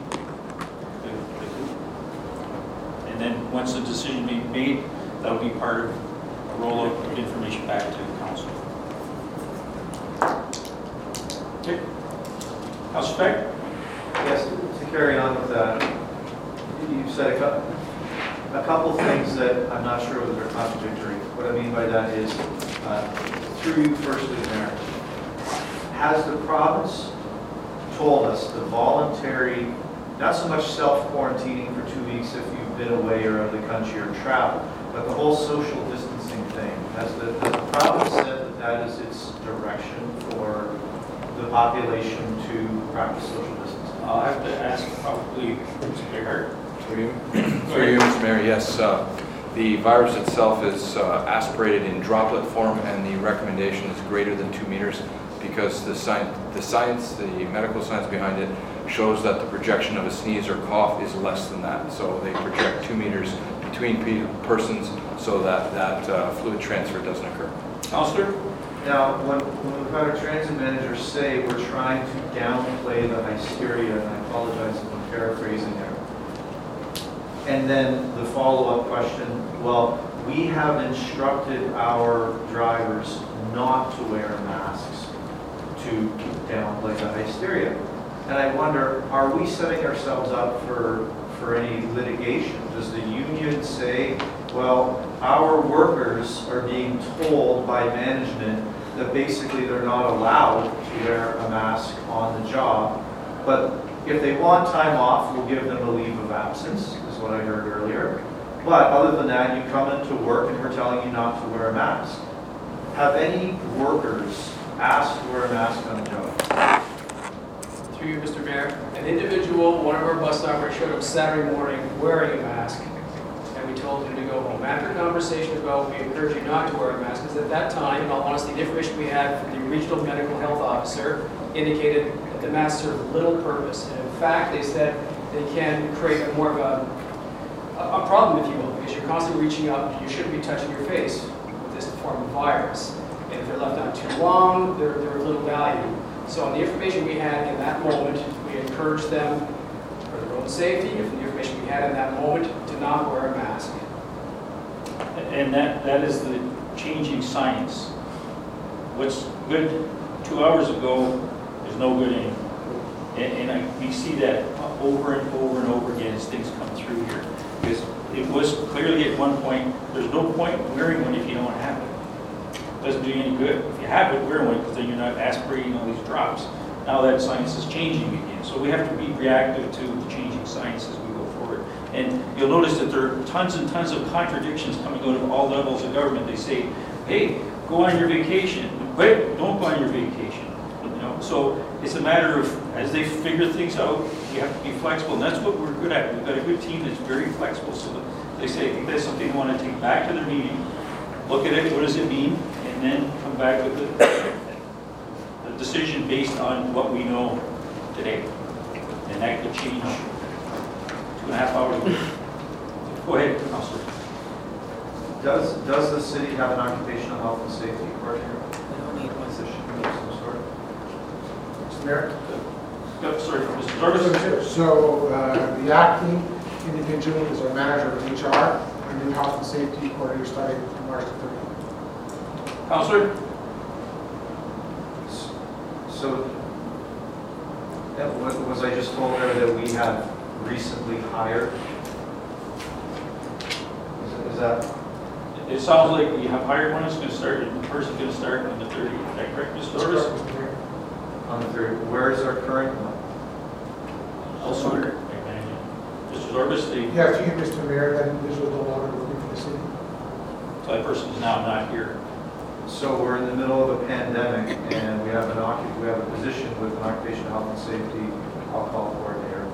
And then once the decision is made, that will be part of a roll-up of information back to the council. Okay. Councilor Speck? Yes, to carry on with that, you've said a couple things that I'm not sure whether they're contradictory. What I mean by that is, through you firstly, Mayor, has the province told us the voluntary, not so much self-quarantining for 2 weeks if you've been away or out of the country or travel, but the whole social distancing thing, has the province said that is its direction for the population to practice social distancing? I'll have to ask probably Mr. Eckhardt. Through you, Mr. Mayor, yes. The virus itself is aspirated in droplet form, and the recommendation is greater than 2 meters because the medical science behind it shows that the projection of a sneeze or cough is less than that. So they project 2 meters between persons so that fluid transfer doesn't occur. Counselor? Now, when we've had our transit manager say we're trying to downplay the hysteria, and I apologize if I'm paraphrasing there. And then the follow-up question, well, we have instructed our drivers not to wear masks to downplay the hysteria. And I wonder, are we setting ourselves up for any litigation? Does the union say, well, our workers are being told by management that basically they're not allowed to wear a mask on the job, but if they want time off, we'll give them a leave of absence, is what I heard earlier. But other than that, you come into work and we're telling you not to wear a mask. Have any workers asked to wear a mask on the job? Through you, Mr. Mayor, an individual, one of our bus operators showed up Saturday morning wearing a mask, and we told him to go home. After a conversation about we encourage you not to wear a mask, because at that time, in all honesty, the information we had from the regional medical health officer indicated that the masks serve little purpose. And in fact, they said they can create more of a problem, if you will, because you're constantly reaching up, you shouldn't be touching your face with this form of virus. And if they're left on too long, they're of little value. So on the information we had in that moment, we encouraged them, for their own safety, if the information we had in that moment, to not wear a mask. And that is the changing science. What's good 2 hours ago is no good anymore. And we see that over and over and over again as things come through here. Because it was clearly at one point, there's no point in wearing one if you don't have it. It doesn't do you any good. If you have it, wear one because then you're not aspirating all these drops. Now that science is changing again. So we have to be reactive to the changing science as we go forward. And you'll notice that there are tons and tons of contradictions coming out of all levels of government. They say, hey, go on your vacation. Wait, don't go on your vacation. So it's a matter of, as they figure things out, you have to be flexible. And that's what we're good at. We've got a good team that's very flexible. So that they say, I think that's something they want to take back to their meeting, look at it, what does it mean, and then come back with the decision based on what we know today. And that could change 2.5 hours later. Go ahead, Councilor. Does the city have an occupational health and safety coordinator? Position of some sort? Mr. Mayor? Sorry, Mr. Zorgas. So the acting individual is our manager of HR, our new health and safety coordinator starting March the 30th. Councilor? So, was I just told there that we have recently hired? Is that? It sounds like we have hired one, it's going to start, the person's going to start on the 30th. Is that correct, Mr. Zorgas? On the third, where is our current one? Elsewhere. Mr. Zorgas, the Yes, you, Mr. Mayor, that individual is no longer working for the city. so that person is now not here. So we're in the middle of a pandemic, and we have a position with an occupational health and safety alcohol coordinator,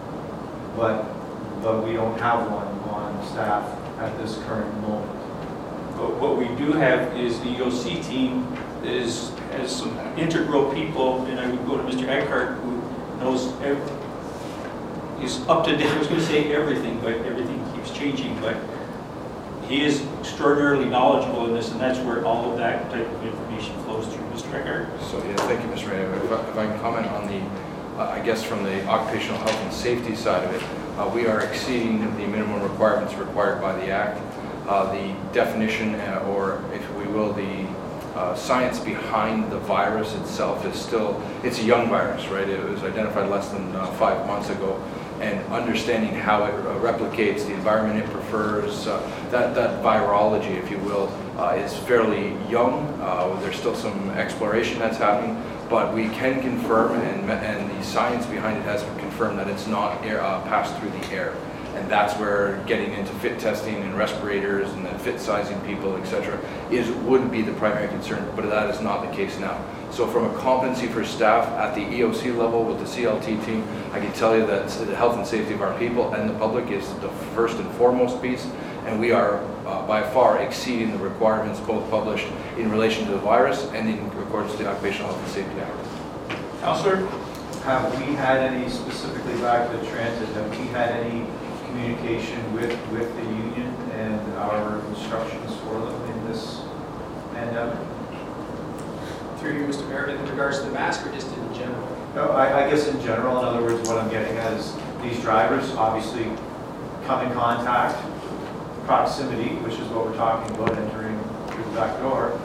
but we don't have one on staff at this current moment. But what we do have is the EOC team has some integral people, and I would go to Mr. Eckhart, who knows, is up to date. I was going to say everything, but everything keeps changing. But he is extraordinarily knowledgeable in this, and that's where all of that type of information flows through. Mr. Eckhart? So, yeah, thank you, Mr. Mayor. If I can comment on the, I guess from the occupational health and safety side of it, we are exceeding the minimum requirements required by the Act. The definition, or if we will, the science behind the virus itself is still, it's a young virus, right? It was identified less than 5 months ago. And understanding how it replicates, the environment it prefers, that virology, if you will, is fairly young. There's still some exploration that's happening, but we can confirm, and the science behind it has confirmed that it's not passed through the air. And that's where getting into fit testing and respirators and then fit sizing people, etc., would be the primary concern, but that is not the case now. So from a competency for staff at the EOC level with the CLT team, I can tell you that the health and safety of our people and the public is the first and foremost piece, and we are by far exceeding the requirements both published in relation to the virus and in accordance to the Occupational Health and Safety Act. Councilor? Have we had any, specifically back to transit, have we had any communication with the union and our instructions for them in this pandemic? Through you, Mr. Mayor, in regards to the mask or just in general? No, I guess in general, in other words, what I'm getting at is these drivers obviously come in contact, proximity, which is what we're talking about, entering through the back door.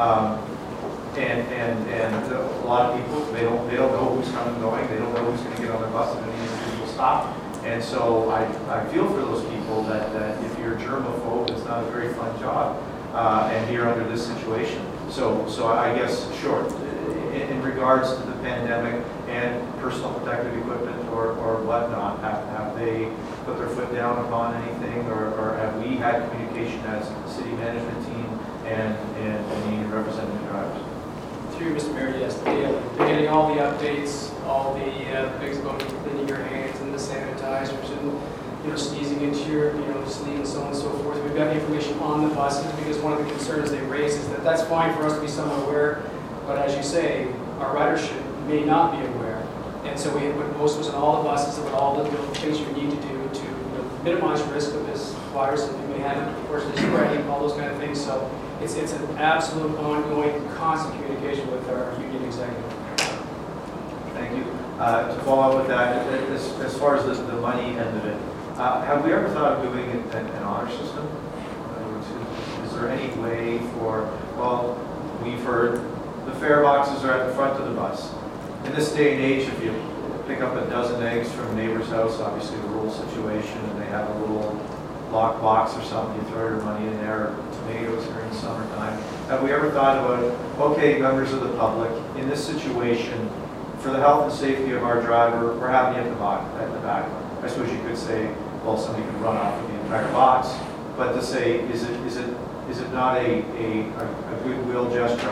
And a lot of people, they don't know who's coming and going, they don't know who's going to get on the bus if any individual stop. And so I feel for those people that if you're a germaphobe, it's not a very fun job, and you're under this situation. So I guess, sure, in regards to the pandemic and personal protective equipment or whatnot, have they put their foot down upon anything, or have we had communication as the city management team and the union representative drivers? Through Mr. Mayor, yes, daily. They're getting all the updates, all the things about cleaning your hands and the sanitizers and, sneezing into your, sleeve and so on and so forth. We've got information on the buses because one of the concerns they raise is that that's fine for us to be somewhat aware, but as you say, our ridership may not be aware. And so we put posters on all the buses about all the things you need to do to minimize risk of this virus, and you may have, of course, the spreading, all those kind of things. So it's an absolute ongoing, constant communication with our union executive. Thank you. To follow up with that, as far as the money end of it, have we ever thought of doing an honor system? In other words, is there any way for, well, we've heard the fare boxes are at the front of the bus. In this day and age, if you pick up a dozen eggs from a neighbor's house, obviously the rural situation, and they have a little lock box or something, you throw your money in there, or tomatoes during the summertime. Have we ever thought about, okay, members of the public, in this situation, for the health and safety of our driver, we're having you at the back. I suppose you could say, well, somebody could run off with the entire box, but to say, is it not a goodwill gesture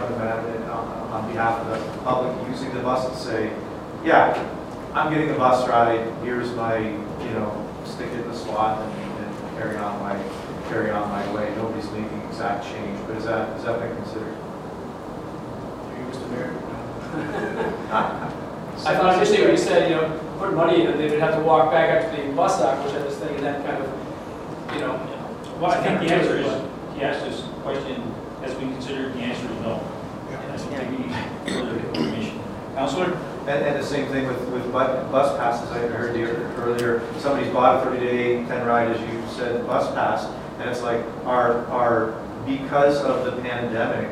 on behalf of the public using the bus to say, yeah, I'm getting a bus ride, here's my, stick it in the slot and carry on my way. Nobody's making exact change, but has that been considered? Mr. Mayor? I found interesting when you said, you know, put money in, and they would have to walk back up to the bus stop, which I was thinking that kind of, you know. Well, I think the answer is, he asked this question, has been considered, the answer is no. And I don't think we need further information. Councillor? And the same thing with bus passes. I heard you earlier, somebody's bought a 30-day 10 ride, as you said, bus pass, and it's like, because of the pandemic,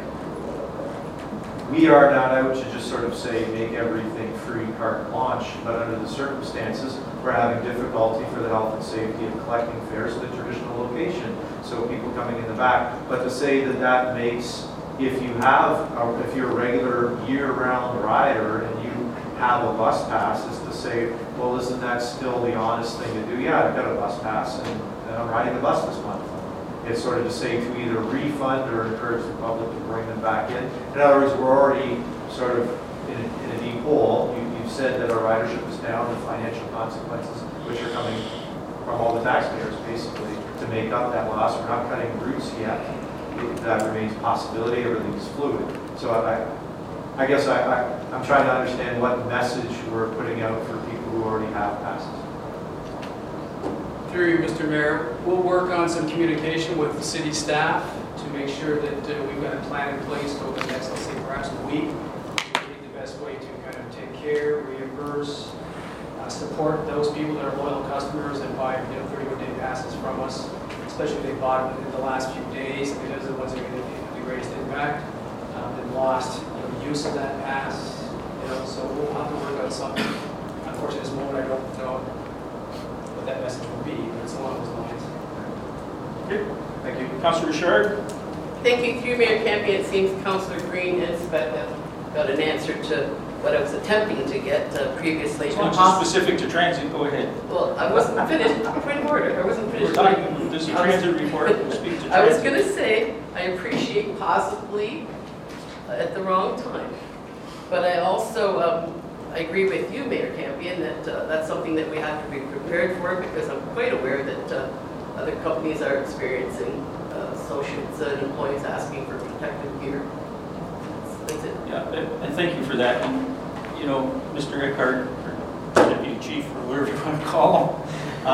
we are not out to just sort of say, make everything free, carte blanche, but under the circumstances, we're having difficulty for the health and safety of collecting fares at the traditional location, so people coming in the back. But to say that that makes, if you're a regular year-round rider and you have a bus pass, is to say, well, isn't that still the honest thing to do? Yeah, I've got a bus pass and I'm riding the bus this month. It's sort of to say to either refund or encourage the public to bring them back in. In other words, we're already sort of in a deep hole. You've said that our ridership is down, the financial consequences, which are coming from all the taxpayers, basically, to make up that loss. We're not cutting routes yet. That remains a possibility. Everything's fluid. So I guess I'm trying to understand what message we're putting out for people who already have passes. Through you, Mr. Mayor, we'll work on some communication with the city staff to make sure that we've got a plan in place over the next, let's say, perhaps a week. The best way to kind of take care, reimburse, support those people that are loyal customers that buy 31-day passes from us, especially if they bought them in the last few days, because the ones that are going to have the greatest impact, and lost use of that pass. So we'll have to work on something. Unfortunately, at this moment, I don't know what that message will be, but it's along those lines. Okay. Thank you. Councillor Richard? Thank you. Through Mayor Campion, it seems Councillor Green has got an answer to what I was attempting to get previously. As long as it's specific to transit, go ahead. Well, I wasn't finished. Point of order. I wasn't finished. We're talking, this is a transit report, we'll speak to transit. I was going to say, I appreciate possibly at the wrong time. But I also, I agree with you, Mayor Campion, that that's something that we have to be prepared for, because I'm quite aware that other companies are experiencing associates and employees asking for protective gear. That's it. Yeah, and thank you for that. And, Mr. Eckhart, or Deputy Chief, or whatever you want to call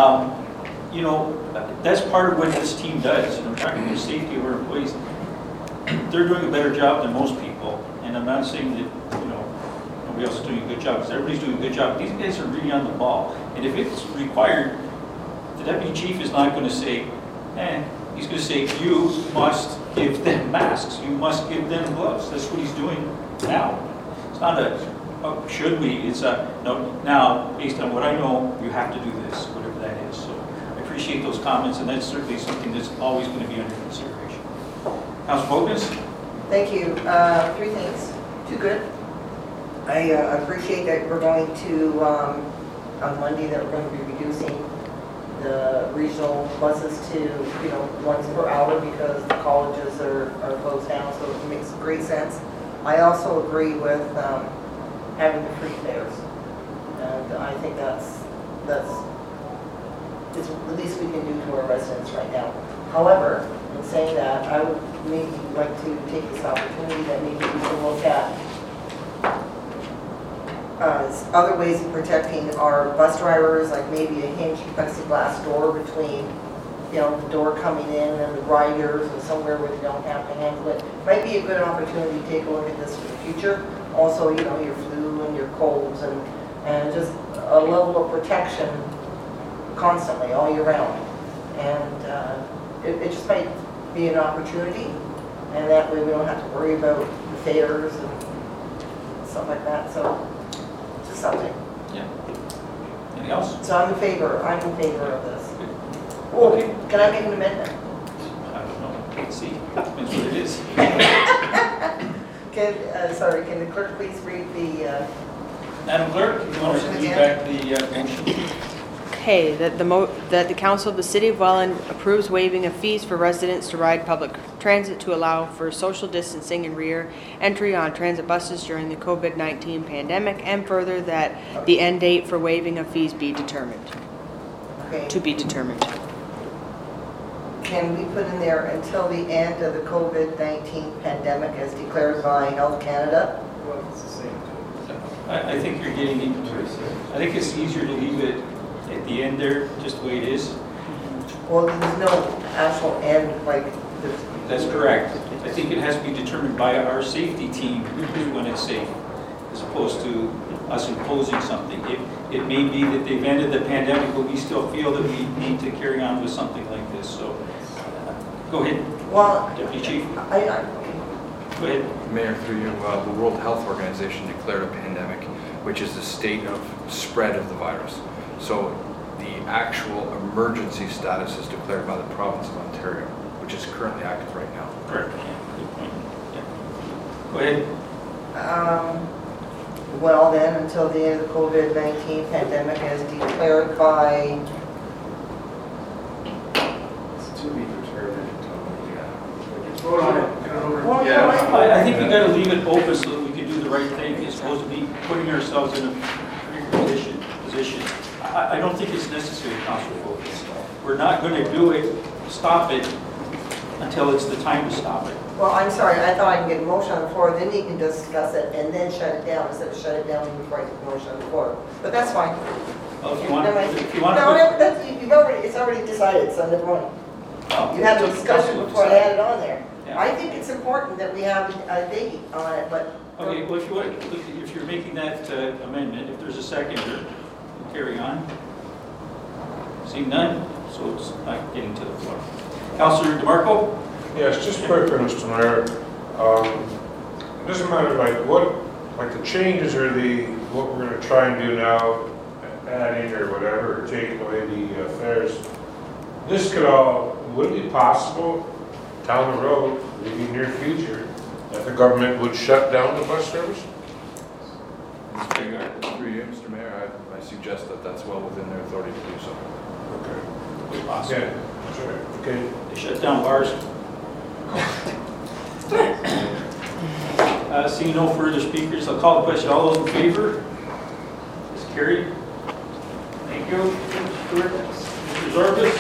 him, that's part of what this team does. Trying to do safety of our employees. They're doing a better job than most people. And I'm not saying that, nobody else is doing a good job, because everybody's doing a good job. These guys are really on the ball. And if it's required, the Deputy Chief is not going to say, he's going to say, you must give them masks. You must give them gloves. That's what he's doing now. It's not should we? It's no, now, based on what I know, you have to do this, whatever that is. So I appreciate those comments, and that's certainly something that's always going to be under consideration. Councilor Bogus? Thank you. 3 things. 2 good. I appreciate that we're going to, on Monday, that we're going to be reducing the regional buses to, once per hour, because the colleges are closed down, so it makes great sense. I also agree with having the free fares, and I think that's it's the least we can do to our residents right now. However, in saying that, I would maybe like to take this opportunity that maybe we can look at other ways of protecting our bus drivers, like maybe a hinged plexiglass door between, the door coming in and the riders, or somewhere where they don't have to handle it. Might be a good opportunity to take a look at this for the future. Also, your flu and your colds and just a level of protection constantly, all year round. And it just might be an opportunity, and that way we don't have to worry about the fares and stuff like that. So, just something. Yeah. Anything else? So I'm in favor of this. Oh, can I make an amendment? I don't know. Let's see. Depends what it is. Can the clerk please read the... Madam Clerk, if you want to read back the motion. Okay, that the Council of the City of Welland approves waiving of fees for residents to ride public transit to allow for social distancing and rear entry on transit buses during the COVID-19 pandemic, and further that the end date for waiving of fees be determined. Okay. To be determined. Can we put in there until the end of the COVID-19 pandemic as declared by Health Canada? Well, it's the same. I think you're getting it. I think it's easier to leave it at the end there, just the way it is. Well, there's no actual end, like, That's correct. I think it has to be determined by our safety team when it's safe, as opposed to us imposing something. It may be that they've ended the pandemic, but we still feel that we need to carry on with something like this, so go ahead, well, Deputy Chief. okay. Go ahead. Mayor, through you, the World Health Organization declared a pandemic, which is the state of spread of the virus. So the actual emergency status is declared by the province of Ontario, which is currently active right now. Correct. Yeah, good point. Yeah. Go ahead. Well then, until the end of the COVID-19 pandemic as declared by, It's to be determined. Vote on it. Get it over. well, Yeah. no, I think we got to leave it open so that we can do the right thing, as opposed to be putting ourselves in a position. I don't think it's necessary, Councilor Focus. We're not going to do it, stop it, until it's the time to stop it. well, I'm sorry, I thought I can get a motion on the floor, then you can discuss it and then shut it down instead of shut it down before I get the motion on the floor. But that's fine. Well, if you want to No, you've already, it's already decided, so never mind. You had the discussion before I had it on there. Yeah. I think it's important that we have a date on it, but. Okay, well, if you're making that amendment, if there's a seconder, we'll carry on. Seeing none, so it's not getting to the floor. Councilor DeMarco? Yes, just quickly, Mr. Mayor. It doesn't matter like the changes or what we're going to try and do now, adding or whatever, or taking away the fares. This could all, would it be possible down the road, maybe near future, that the government would shut down the bus service? Through you, Mr. Mayor, I suggest that that's well within their authority to do so. Okay. If possible. Yeah, sure. Okay. They shut down bars. Seeing no further speakers, I'll call the question. All those in favor? It's carried. Thank you. Mr. Zorbis?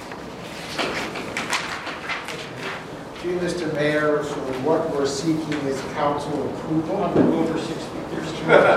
Gee, Mr. Mayor, so what we're seeking is council approval. I'm going to go for 6 speakers.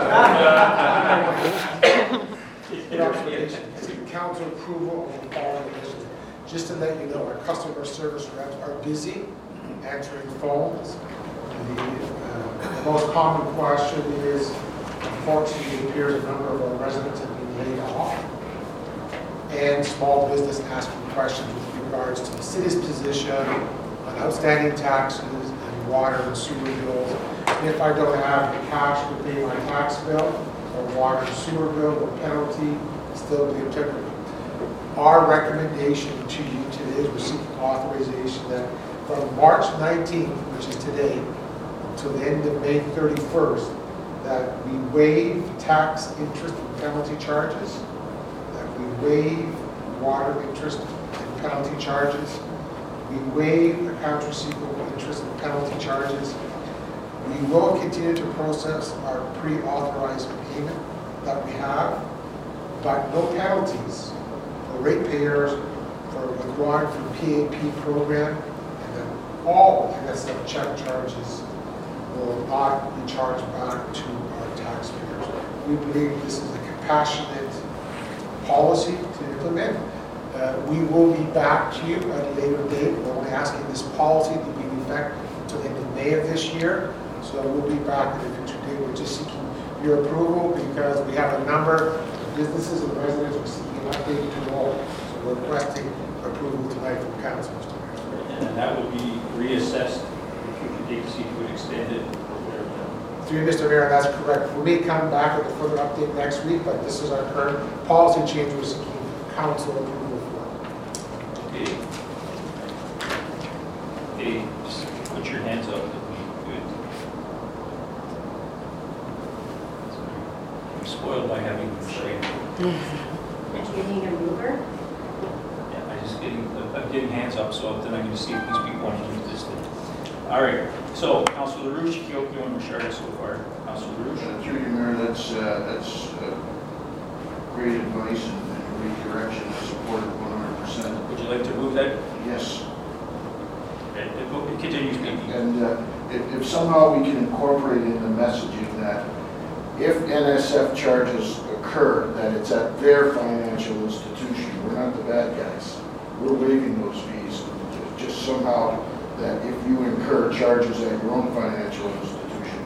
Council approval of the following initiatives. Just to let you know, our customer service reps are busy answering phones. The most common question is, unfortunately, it appears a number of our residents have been laid off. And small business asking questions with regards to the city's position on outstanding taxes and water and sewer bills. And if I don't have the cash to pay my tax bill or water and sewer bill, or penalty still be applicable. Our recommendation to you today is we're seeking authorization that from March 19th, which is today, until the end of May 31st, that we waive tax, interest, and penalty charges, that we waive water interest and penalty charges, we waive accounts receivable interest and penalty charges. We will continue to process our pre-authorized payment that we have, but no penalties for ratepayers for withdrawing from PAP program, and then all NSF check charges will not be charged back to our taxpayers. We believe this is a compassionate policy to implement. We will be back to you at a later date. We're only asking this policy to be in effect until the end of May of this year. So we'll be back at a future date. We're just seeking your approval because we have a number of businesses and residents who are seeking an update to all. So we're requesting approval tonight from council, Mr. Mayor. And that would be reassessed if you could take to see if we would extend it or whatever. Through you, Mr. Mayor, that's correct. We may come back with a further update next week, but this is our current policy change we're seeking council approval for. Okay. Okay, just put your hands up. That'd be good. I'm spoiled by having them shade. Did you need a ruler? Yeah, I'm getting hands up, so then I'm going to see if these people want to use this thing. All right, so Councilor LaRouche, Keokio, and Richard so far. Councilor LaRouche? Through you, Mayor, that's great advice and great direction. I support it 100%. Would you like to move that? Yes. Okay, it continues speaking. And if somehow we can incorporate in the messaging that if NSF charges occur, that it's at their financial institution. We're not the bad guys. We're waiving those fees. Just somehow that if you incur charges at your own financial institution,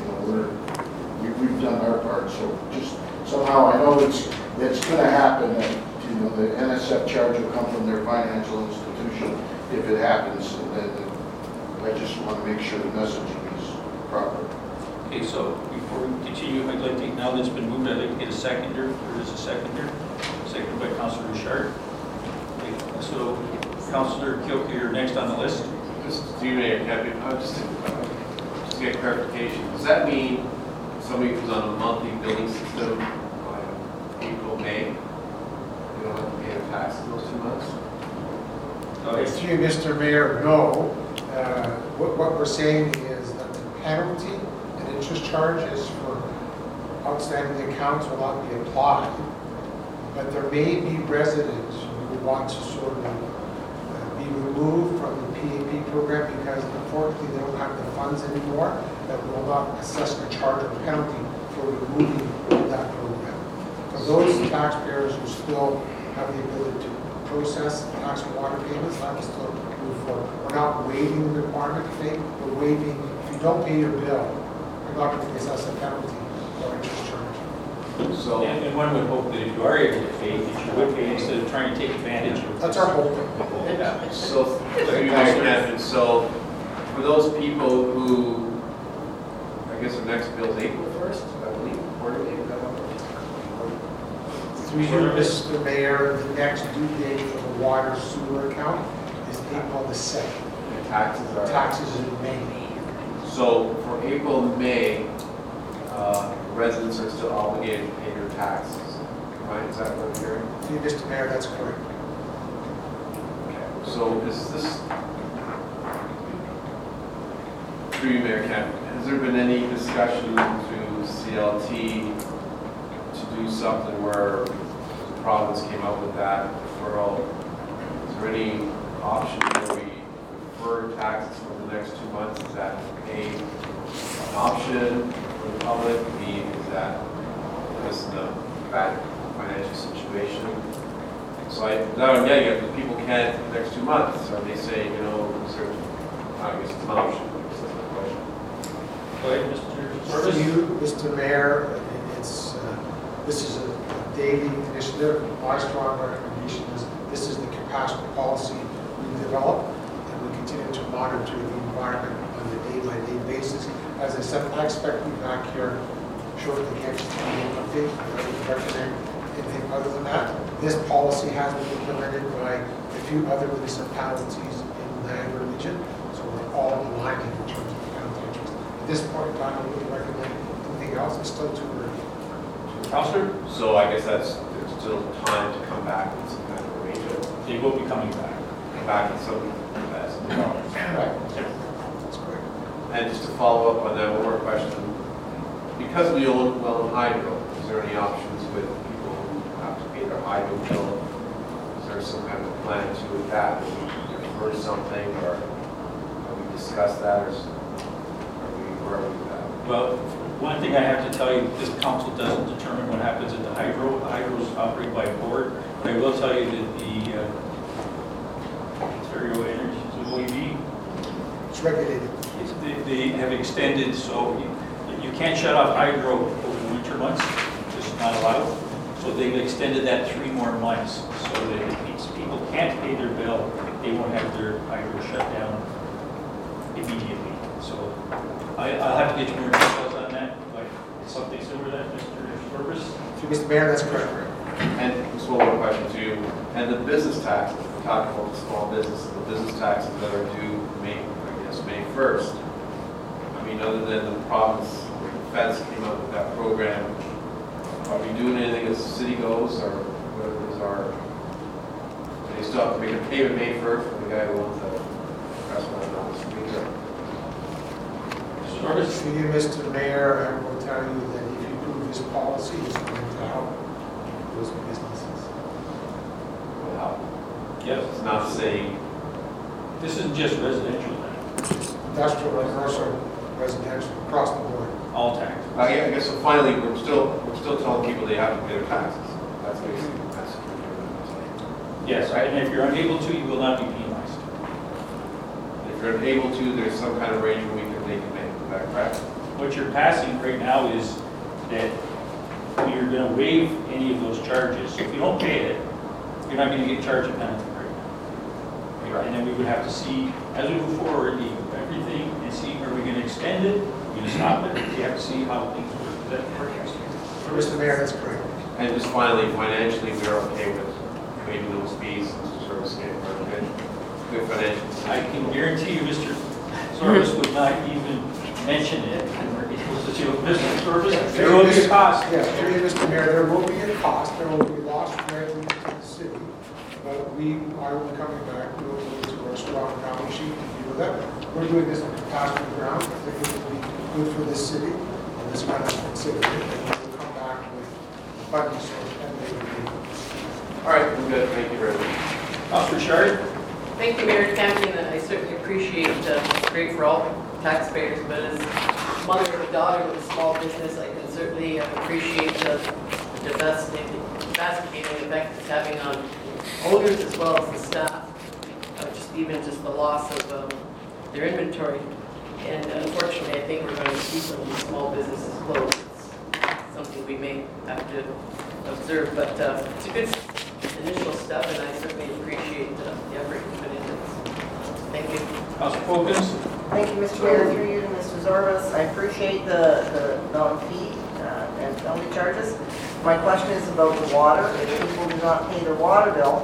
we've done our part. So just somehow, I know it's going to happen that, the NSF charge will come from their financial institution if it happens, and then I just want to make sure the messaging is proper. Okay, so before we continue, I'd like to, now that it's been moved, I'd like to get a seconder. There is a seconder, seconded by Councilor Richard. Okay, so Councilor Kilke, you're next on the list. Just to you, Mayor Campbell, just to get clarification, does that mean somebody who's on a monthly billing system, like April, May, they don't have to pay their tax in those 2 months? Through you, Mr. Mayor, no. What we're saying is that the penalty and interest charges for outstanding accounts will not be applied, but there may be residents who want to sort of be removed from the PAP program because unfortunately they don't have the funds anymore, that will not assess a charge or penalty for removing that program. For those taxpayers who still have the ability to process tax and water payments, that will still move forward. We're not waiving the requirement to pay, we're waiving, if you don't pay your bill, you're not going to assess a penalty or interest charge. So, and one would hope that if you are able to pay, that you would pay instead of trying to take advantage of That's our hope. Yeah. so, so for those people who, I guess the next bill is April 1st, I believe, quarterly, is that how Through you, Mr. Mayor, the next due date for the water sewer account is April the 2nd. the taxes are? Taxes in May. So for April and May, residents are still obligated to pay their taxes, right? Is that what I'm hearing? Through you, Mr. Mayor, that's correct. So is this, through you, Mayor Kemp, has there been any discussion to CLT to do something where the province came up with that deferral? Is there any option where we defer taxes for the next 2 months? Is that an option for the public? Is that because of the bad financial situation? So now I'm getting it, but people can't the next 2 months. Are they saying, is there, I guess it's an option. Go ahead, Mr. For Service. you, Mr. Mayor, this is a daily initiative. My strong recommendation is this is the capacity policy we develop, and we continue to monitor the environment on a day-by-day basis. As I said, I expect to be back here shortly again just to be able to update. I don't recommend anything other than that. This policy has been implemented by a few other municipalities in the Niagara region, so we're all aligned in terms of penalty interest. At this point in time, I wouldn't recommend anything else. It's still too early. Counselor? So I guess there's still time to come back with some kind of arrangement. They will be coming back. Come back with some capacity dollars. Right. That's correct. And just to follow up on that, one more question. Because we own well in hydro, is there any options with people who have to pay their hydro bill? Is there some kind of plan to adapt, defer something, or have we discussed that, or where are we with that? Well, one thing I have to tell you, this council doesn't determine what happens at the hydro. The hydro is operated by a board. But I will tell you that the Ontario Energy, the OEB, It's regulated. they have extended, so you can't shut off hydro over the winter months. It's just not allowed. So they've extended that 3 more months so that if people can't pay their bill, they won't have their hydro shut down immediately. So I'll have to get you more details on that, but something similar to that, Mr. Purpose? Mr. Mayor, that's correct. And just one more question to you. And the business taxes, we're talking about the small businesses, the business taxes that are due May 1st. I mean, other than the province, the feds came up with that program, are we doing anything as the city goes, or what is our, do they still have to make a payment May 1st for the guy who owns the restaurant on the street? To you, Mr. Mayor, I will tell you that if you approve this policy, it's going to help those businesses. Wow. Yes. It's not saying, This isn't just residential. Industrial, commercial, residential, across the board. All taxes. Yeah, I guess so finally, we're still telling people they have to pay their taxes. That's basically, that's. Yes, and if you're unable to, you will not be penalized. If you're unable to, there's some kind of arrangement they can make, is that correct? What you're passing right now is that we are going to waive any of those charges. So if you don't pay it, you're not going to get charged a penalty right now. And then we would have to see, as we move forward, everything and see, are we going to extend it? Are we going to stop it? We have to see how things work. Is that correct? Mr. Mayor, that's correct. And just finally, financially, we're okay with waiving those fees, Mr. Service gave good financial. I can guarantee you, Mr. Service would not even mention it. Mr. Service, there will be a cost. Yes, Mr. Mayor, there will be a cost, there will be lost revenue to the city, but we are coming back, we will go to our strong balance sheet to deal with that. We're doing this on compassionate ground, I think it will be good for this city, and this matter is considered, and we will come back with funding source and they will be. All right, we're good, thank you very much. Councilor Shard? Thank you, Mayor Campion. I certainly appreciate it's great for all taxpayers, but as mother of a daughter with a small business, I can certainly appreciate the devastating effect it's having on owners as well as the staff, just the loss of their inventory. And unfortunately, I think we're going to see some of these small businesses close. It's something we may have to observe, but it's a good initial step, and I certainly appreciate the effort you put into this. Thank you. Councilor Folkens? Thank you, Mr. Mayor, through you to Mr. Zorbas. I appreciate the non-fee and penalty charges. My question is about the water. If people do not pay their water bill,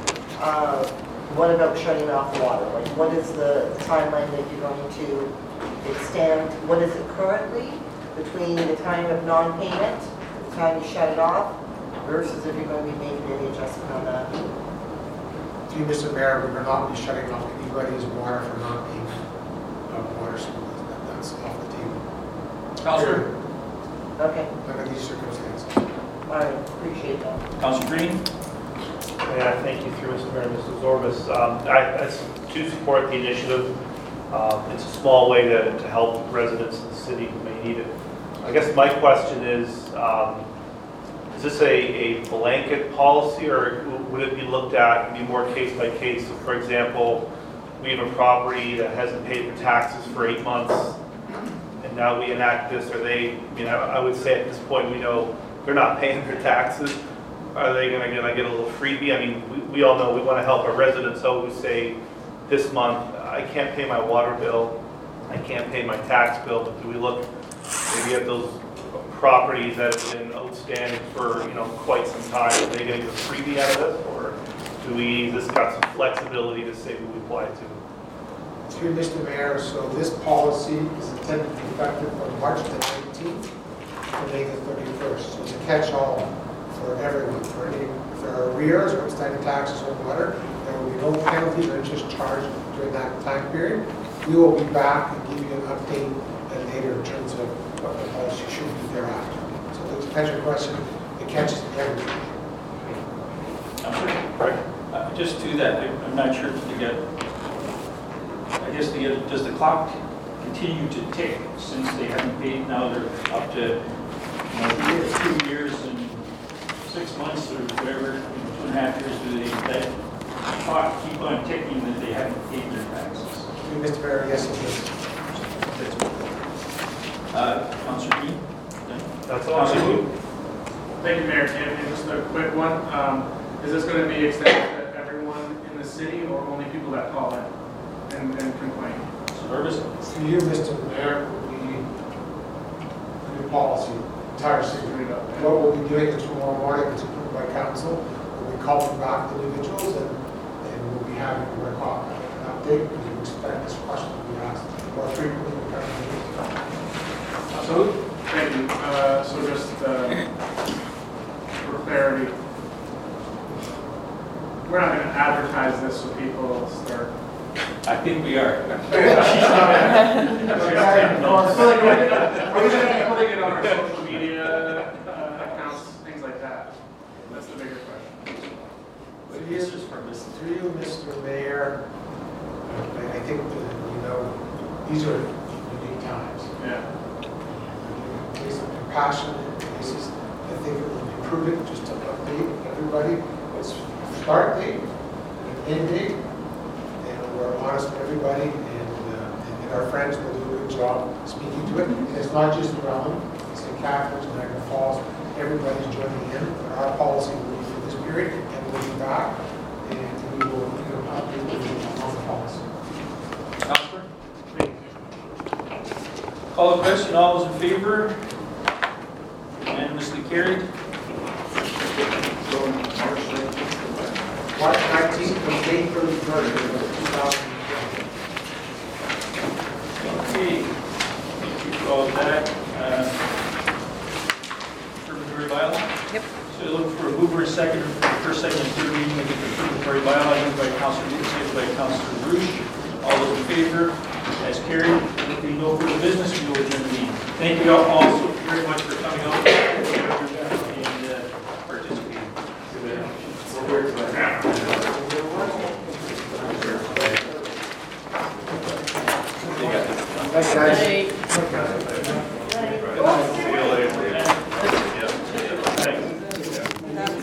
what about shutting off the water? Like, what is the timeline that you're going to extend? What is it currently between the time of non-payment, the time you shut it off, versus if you're going to be making any adjustment on that? To you, Mr. Mayor, we will not be shutting off anybody's water for not paying water, so that's off the table. Councilor? Okay, Under these circumstances. I appreciate that. Councilor Green? Yeah, thank you through Mr. Mayor and Mr. Zorbas. I do support the initiative. It's a small way to help residents in the city who may need it. I guess my question is this a blanket policy, or would it be looked at and be more case by case? So for example, we have a property that hasn't paid their taxes for 8 months, and now we enact this. Are they, I would say at this point we know they're not paying their taxes. Are they going to get a little freebie? I mean, we all know we want to help our residents, so we say this month I can't pay my water bill, I can't pay my tax bill, but do we look maybe at those properties that have been outstanding for quite some time? Are they going to get a freebie out of this, or do we just got some flexibility to say who we apply to? Through Mr. Mayor, so this policy is intended to be effective from March the 19th to May the 31st. So it's a catch-all for everyone. If there are arrears or outstanding taxes or water, there will be no penalties or interest charged during that time period. We will be back and give you an update later in terms of what the policy should be thereafter. So to answer your question, it catches everything. Just to that, I'm not sure if to get, I guess does the clock continue to tick since they haven't paid? Now they're up to 2 years and 6 months or whatever, 2.5 years. Do they that clock keep on ticking that they haven't paid their taxes? Mr. Mayor, yes, it is. Councilor Green? That's all. Thank you, Mayor Campion. Just a quick one. Is this going to be extended to everyone in the city or only people that call in and complain? Service? For you, Mr. Mayor, new policy, entire city. What we'll be doing is tomorrow morning, it's approved by council. We'll be calling back the individuals and we'll be having an update because we expect this question to be asked more frequently in the coming years. So, thank you. So just for clarity, we're not going to advertise this so people start. I think we are. We're putting it on our social media accounts, things like that. That's the bigger question. Through you, Mr. Mayor, I think that, these are unique times. Yeah. Based on compassionate basis, I think it would be prudent just to update everybody what's start date, and end date, and we're honest with everybody, and our friends will do a good job speaking to it. And it's not just Welland, it's St. Catharines, Niagara Falls, everybody's joining in. Our policy will be for this period, and we'll be back, and we will update you on the policy. Counselor? Call the question, all those in favor? Unanimously carried. March 19th was date for the 2020. Okay, thank you for all of that. Confirmatory bylaw? Yep. So look for a mover, and second, first, second, and third reading of the confirmatory bylaw, moved by Councilor Newton, seconded by Councilor Rouge. All those in favor? As carried. There being no further business, we will adjourn the meeting. Thank you all also very much for coming out and participating. Thanks, guys. Right.